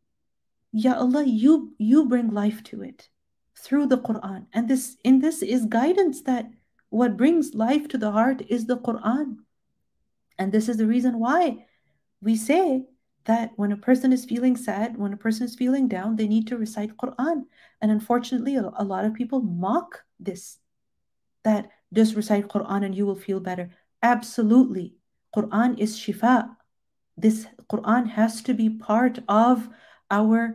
Ya Allah, you bring life to it through the Quran. And this is guidance that what brings life to the heart is the Quran. And this is the reason why we say that when a person is feeling sad, when a person is feeling down, they need to recite Quran. And unfortunately, a lot of people mock this, that just recite Quran and you will feel better. Absolutely. Quran is shifa. This Quran has to be part of our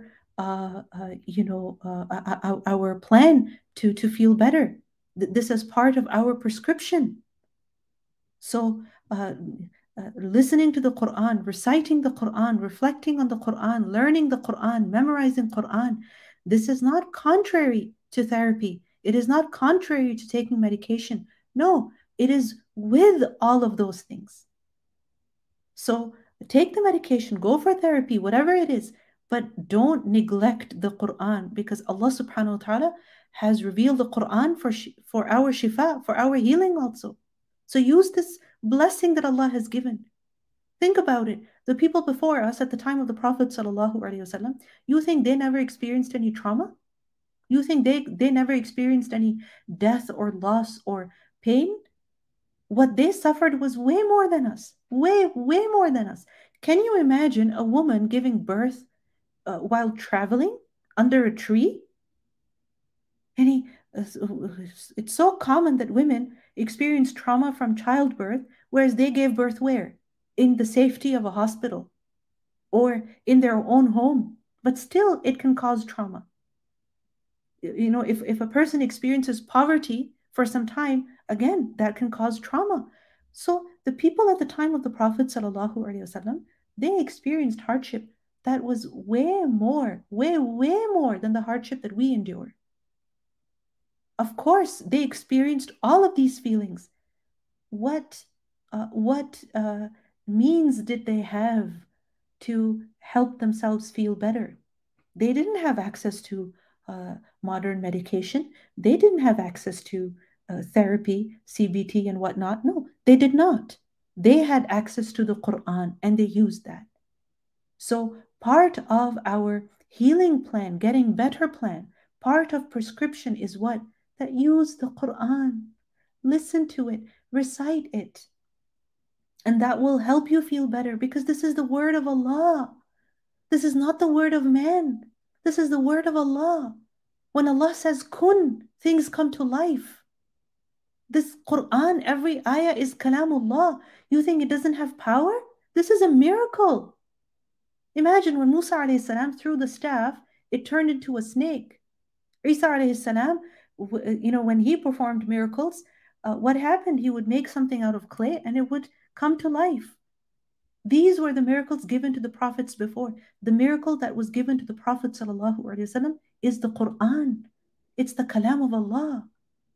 our plan to feel better. This is part of our prescription. So listening to the Quran, reciting the Quran, reflecting on the Quran, learning the Quran, memorizing Quran, this is not contrary to therapy. It is not contrary to taking medication. No, it is with all of those things. So take the medication, go for therapy, whatever it is, but don't neglect the Quran, because Allah subhanahu wa ta'ala has revealed the Quran for our shifa, for our healing also. So use this blessing that Allah has given. Think about it. The people before us at the time of the Prophet sallallahu alaihi wasallam, you think they never experienced any trauma? You think they never experienced any death or loss or pain? What they suffered was way more than us. Way more than us. Can you imagine a woman giving birth while traveling under a tree? It's so common that women experience trauma from childbirth, whereas they gave birth where? In the safety of a hospital or in their own home. But still, it can cause trauma. If a person experiences poverty for some time, again, that can cause trauma. So the people at the time of the Prophet ﷺ, they experienced hardship that was way more than the hardship that we endure. Of course, they experienced all of these feelings. What means did they have to help themselves feel better? They didn't have access to modern medication. They didn't have access to therapy, CBT, and whatnot. No, they did not. They had access to the Quran and they used that. So part of our healing plan, getting better plan, part of prescription is what? That use the Quran. Listen to it, recite it. And that will help you feel better, because this is the word of Allah. This is not the word of man. This is the word of Allah. When Allah says kun, things come to life. This Quran, every ayah is kalamullah. You think it doesn't have power? This is a miracle. Imagine when Musa alayhi salam threw the staff it turned into a snake. Isa alayhi salam, when he performed miracles, what happened? He would make something out of clay and it would come to life. These were the miracles given to the prophets before. The miracle that was given to the Prophet ﷺ is the Quran. It's the kalam of Allah.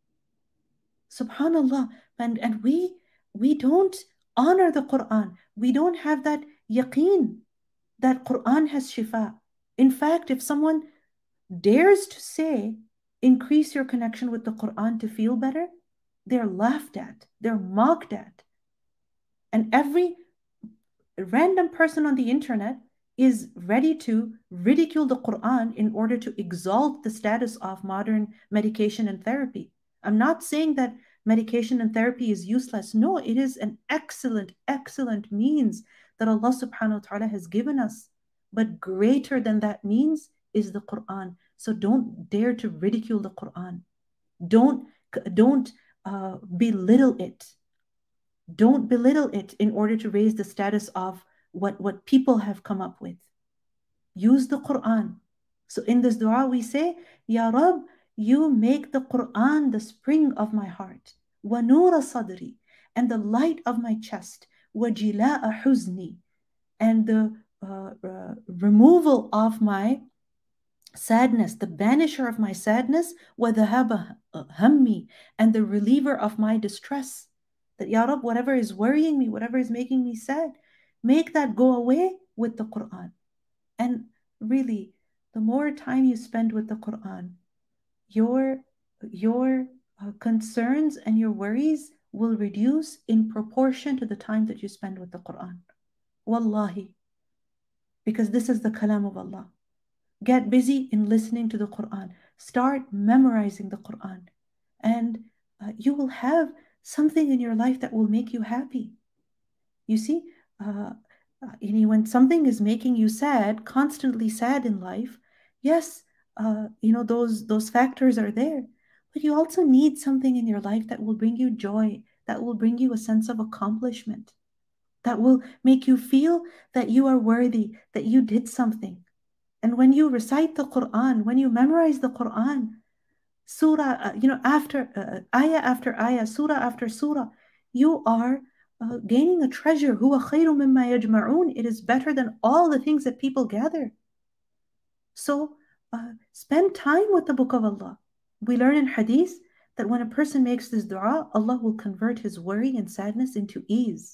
Subhanallah. And we don't honor the Quran. We don't have that yaqeen that Quran has shifa. In fact, if someone dares to say, increase your connection with the Quran to feel better, they're laughed at, they're mocked at. And every random person on the internet is ready to ridicule the Quran in order to exalt the status of modern medication and therapy. I'm not saying that medication and therapy is useless. No, it is an excellent, excellent means that Allah subhanahu wa ta'ala has given us. But greater than that means is the Quran. So don't dare to ridicule the Quran. Don't belittle it. Don't belittle it in order to raise the status of what people have come up with. Use the Quran. So in this dua we say, Ya Rab, you make the Quran the spring of my heart, wa noora sadri, and the light of my chest, wa jilaa huzni, and the removal of my sadness, the banisher of my sadness, wa dhahaba hammi, and the reliever of my distress. That, Ya Rab, whatever is worrying me, whatever is making me sad, make that go away with the Quran. And really, the more time you spend with the Quran, your concerns and your worries will reduce in proportion to the time that you spend with the Quran. Wallahi. Because this is the kalam of Allah. Get busy in listening to the Quran. Start memorizing the Quran. And you will have something in your life that will make you happy. You see, when something is making you sad, constantly sad in life, yes, those factors are there. But you also need something in your life that will bring you joy, that will bring you a sense of accomplishment, that will make you feel that you are worthy, that you did something. And when you recite the Quran, when you memorize the Quran, surah, after ayah after ayah, surah after surah, you are gaining a treasure. Huwa khayru mimma yajma'un. It is better than all the things that people gather. So spend time with the Book of Allah. We learn in Hadith that when a person makes this dua, Allah will convert his worry and sadness into ease.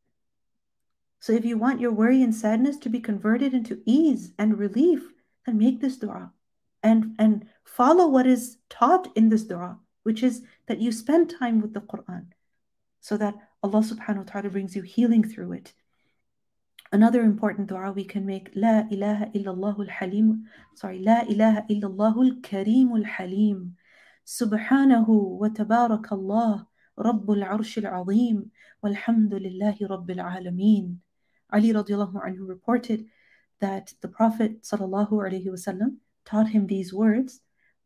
So if you want your worry and sadness to be converted into ease and relief, then make this dua and follow what is taught in this dua, which is that you spend time with the Quran so that Allah subhanahu wa ta'ala brings you healing through it. Another important dua we can make, La ilaha illallah al-halim, La ilaha illallah al-kareem al-halim, Subhanahu wa tabarakallah, Rabbul arsh al-azim, walhamdulillahi rabbil alameen. Ali radiallahu anhu reported that the Prophet sallallahu alaihi wasallam taught him these words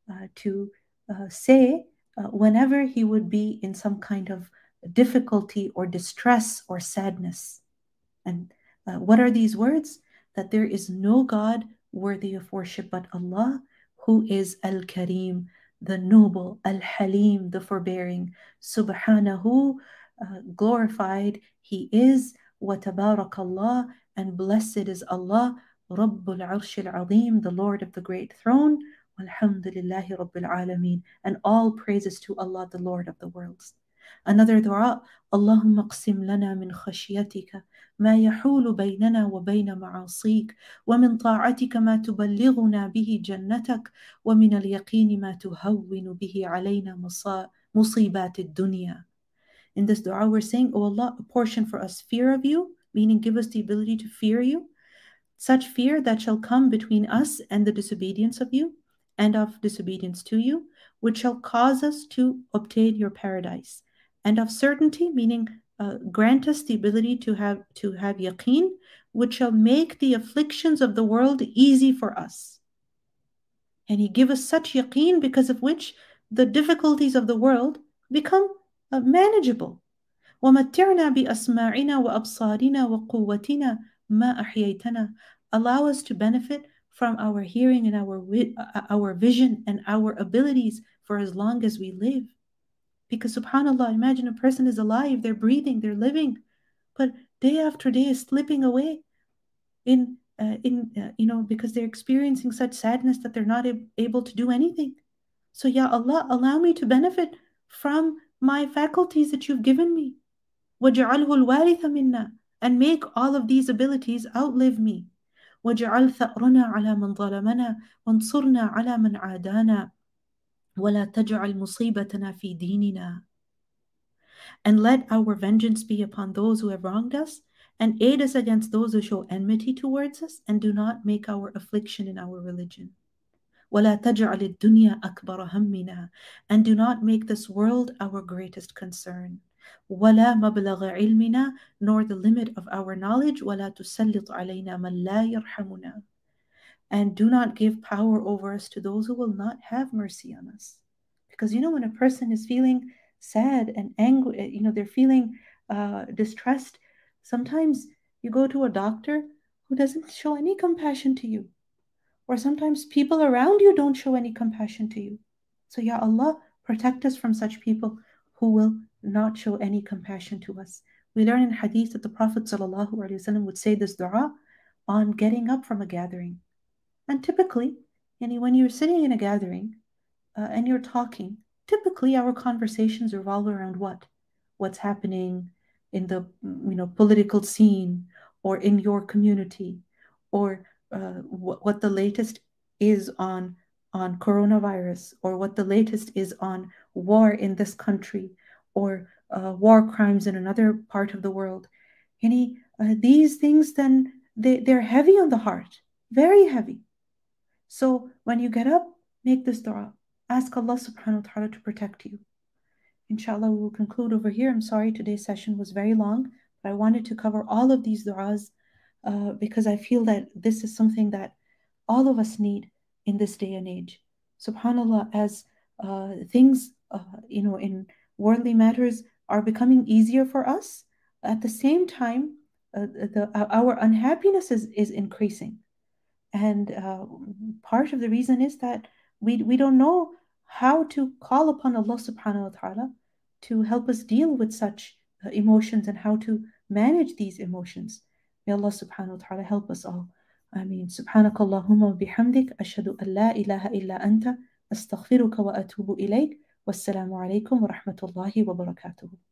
to say whenever he would be in some kind of difficulty or distress or sadness. And what are these words? That there is no God worthy of worship but Allah, who is Al-Kareem, the noble, Al-Halim, the forbearing, Subhanahu, glorified He is, wa tabarakallah, and blessed is Allah, Rabbul Arsh al-Azim, the Lord of the great throne, walhamdulillahi rabbil alameen, and all praises to Allah, the Lord of the worlds. Another dua, Allahumma qsim lana min khashyatika ma yahulu baynana wa bayna ma'asik, wa min ta'atika ma tuballighuna bihi jannatak, wa min al-yaqini ma tuhawwinu bihi alayna musibat ad-dunya. In this dua we're saying, Oh Allah, apportion for us fear of you, meaning give us the ability to fear you, such fear that shall come between us and the disobedience of you, and of disobedience to you, which shall cause us to obtain your paradise, and of certainty, meaning grant us the ability to have yaqeen, which shall make the afflictions of the world easy for us. And He give us such yaqeen because of which the difficulties of the world become manageable. وَمَتِّعْنَا بِأَسْمَاعِنَا وَأَبْصَارِنَا وَقُوَّتِنَا مَا أَحْيَيْتَنَا. Allow us to benefit from our hearing and our vision and our abilities for as long as we live. Because subhanAllah, imagine a person is alive, they're breathing, they're living, but day after day is slipping away because they're experiencing such sadness that they're not able to do anything. So, Ya Allah, allow me to benefit from my faculties that you've given me. وَجَعَلْهُ الْوَارِثَ مِنَّا, and make all of these abilities outlive me. وَجَعَلْ ثَأْرَنَا عَلَى مَنْ ظَلَمَنَا وَانْصُرْنَا عَلَى مَنْ عَادَانَا وَلَا تَجْعَلْ مُصِيبَتَنَا فِي دِينِنَا. And let our vengeance be upon those who have wronged us, and aid us against those who show enmity towards us, and do not make our affliction in our religion. وَلَا تَجْعَلِ الدُّنْيَا أَكْبَرَ هَمِّنَا, and do not make this world our greatest concern. وَلَا مَبْلَغَ عِلْمِنَا, nor the limit of our knowledge. وَلَا تُسَلِّطْ عَلَيْنَا مَنْ لَا يَرْحَمُنَا, and do not give power over us to those who will not have mercy on us. Because when a person is feeling sad and angry, they're feeling distressed, sometimes you go to a doctor who doesn't show any compassion to you. Or sometimes people around you don't show any compassion to you. So, Ya Allah, protect us from such people who will not show any compassion to us. We learn in hadith that the Prophet ﷺ would say this dua on getting up from a gathering. And typically, when you're sitting in a gathering and you're talking, typically our conversations revolve around what? What's happening in the political scene, or in your community, or what the latest is on coronavirus, or what the latest is on war in this country, or war crimes in another part of the world. These things, then they're heavy on the heart, very heavy. So when you get up, make this dua. Ask Allah subhanahu wa ta'ala to protect you. Inshallah, we will conclude over here. I'm sorry today's session was very long, but I wanted to cover all of these du'as because I feel that this is something that all of us need in this day and age. SubhanAllah, as things, in worldly matters are becoming easier for us, at the same time, our unhappiness is increasing. And part of the reason is that we don't know how to call upon Allah subhanahu wa ta'ala to help us deal with such emotions and how to manage these emotions. May Allah subhanahu wa ta'ala help us all. Ameen. Subhanakallahumma wa bihamdik, ashhadu an la ilaha illa anta, astaghfiruka wa atubu ilayk. Wassalamu alaikum wa rahmatullahi wa barakatuhu.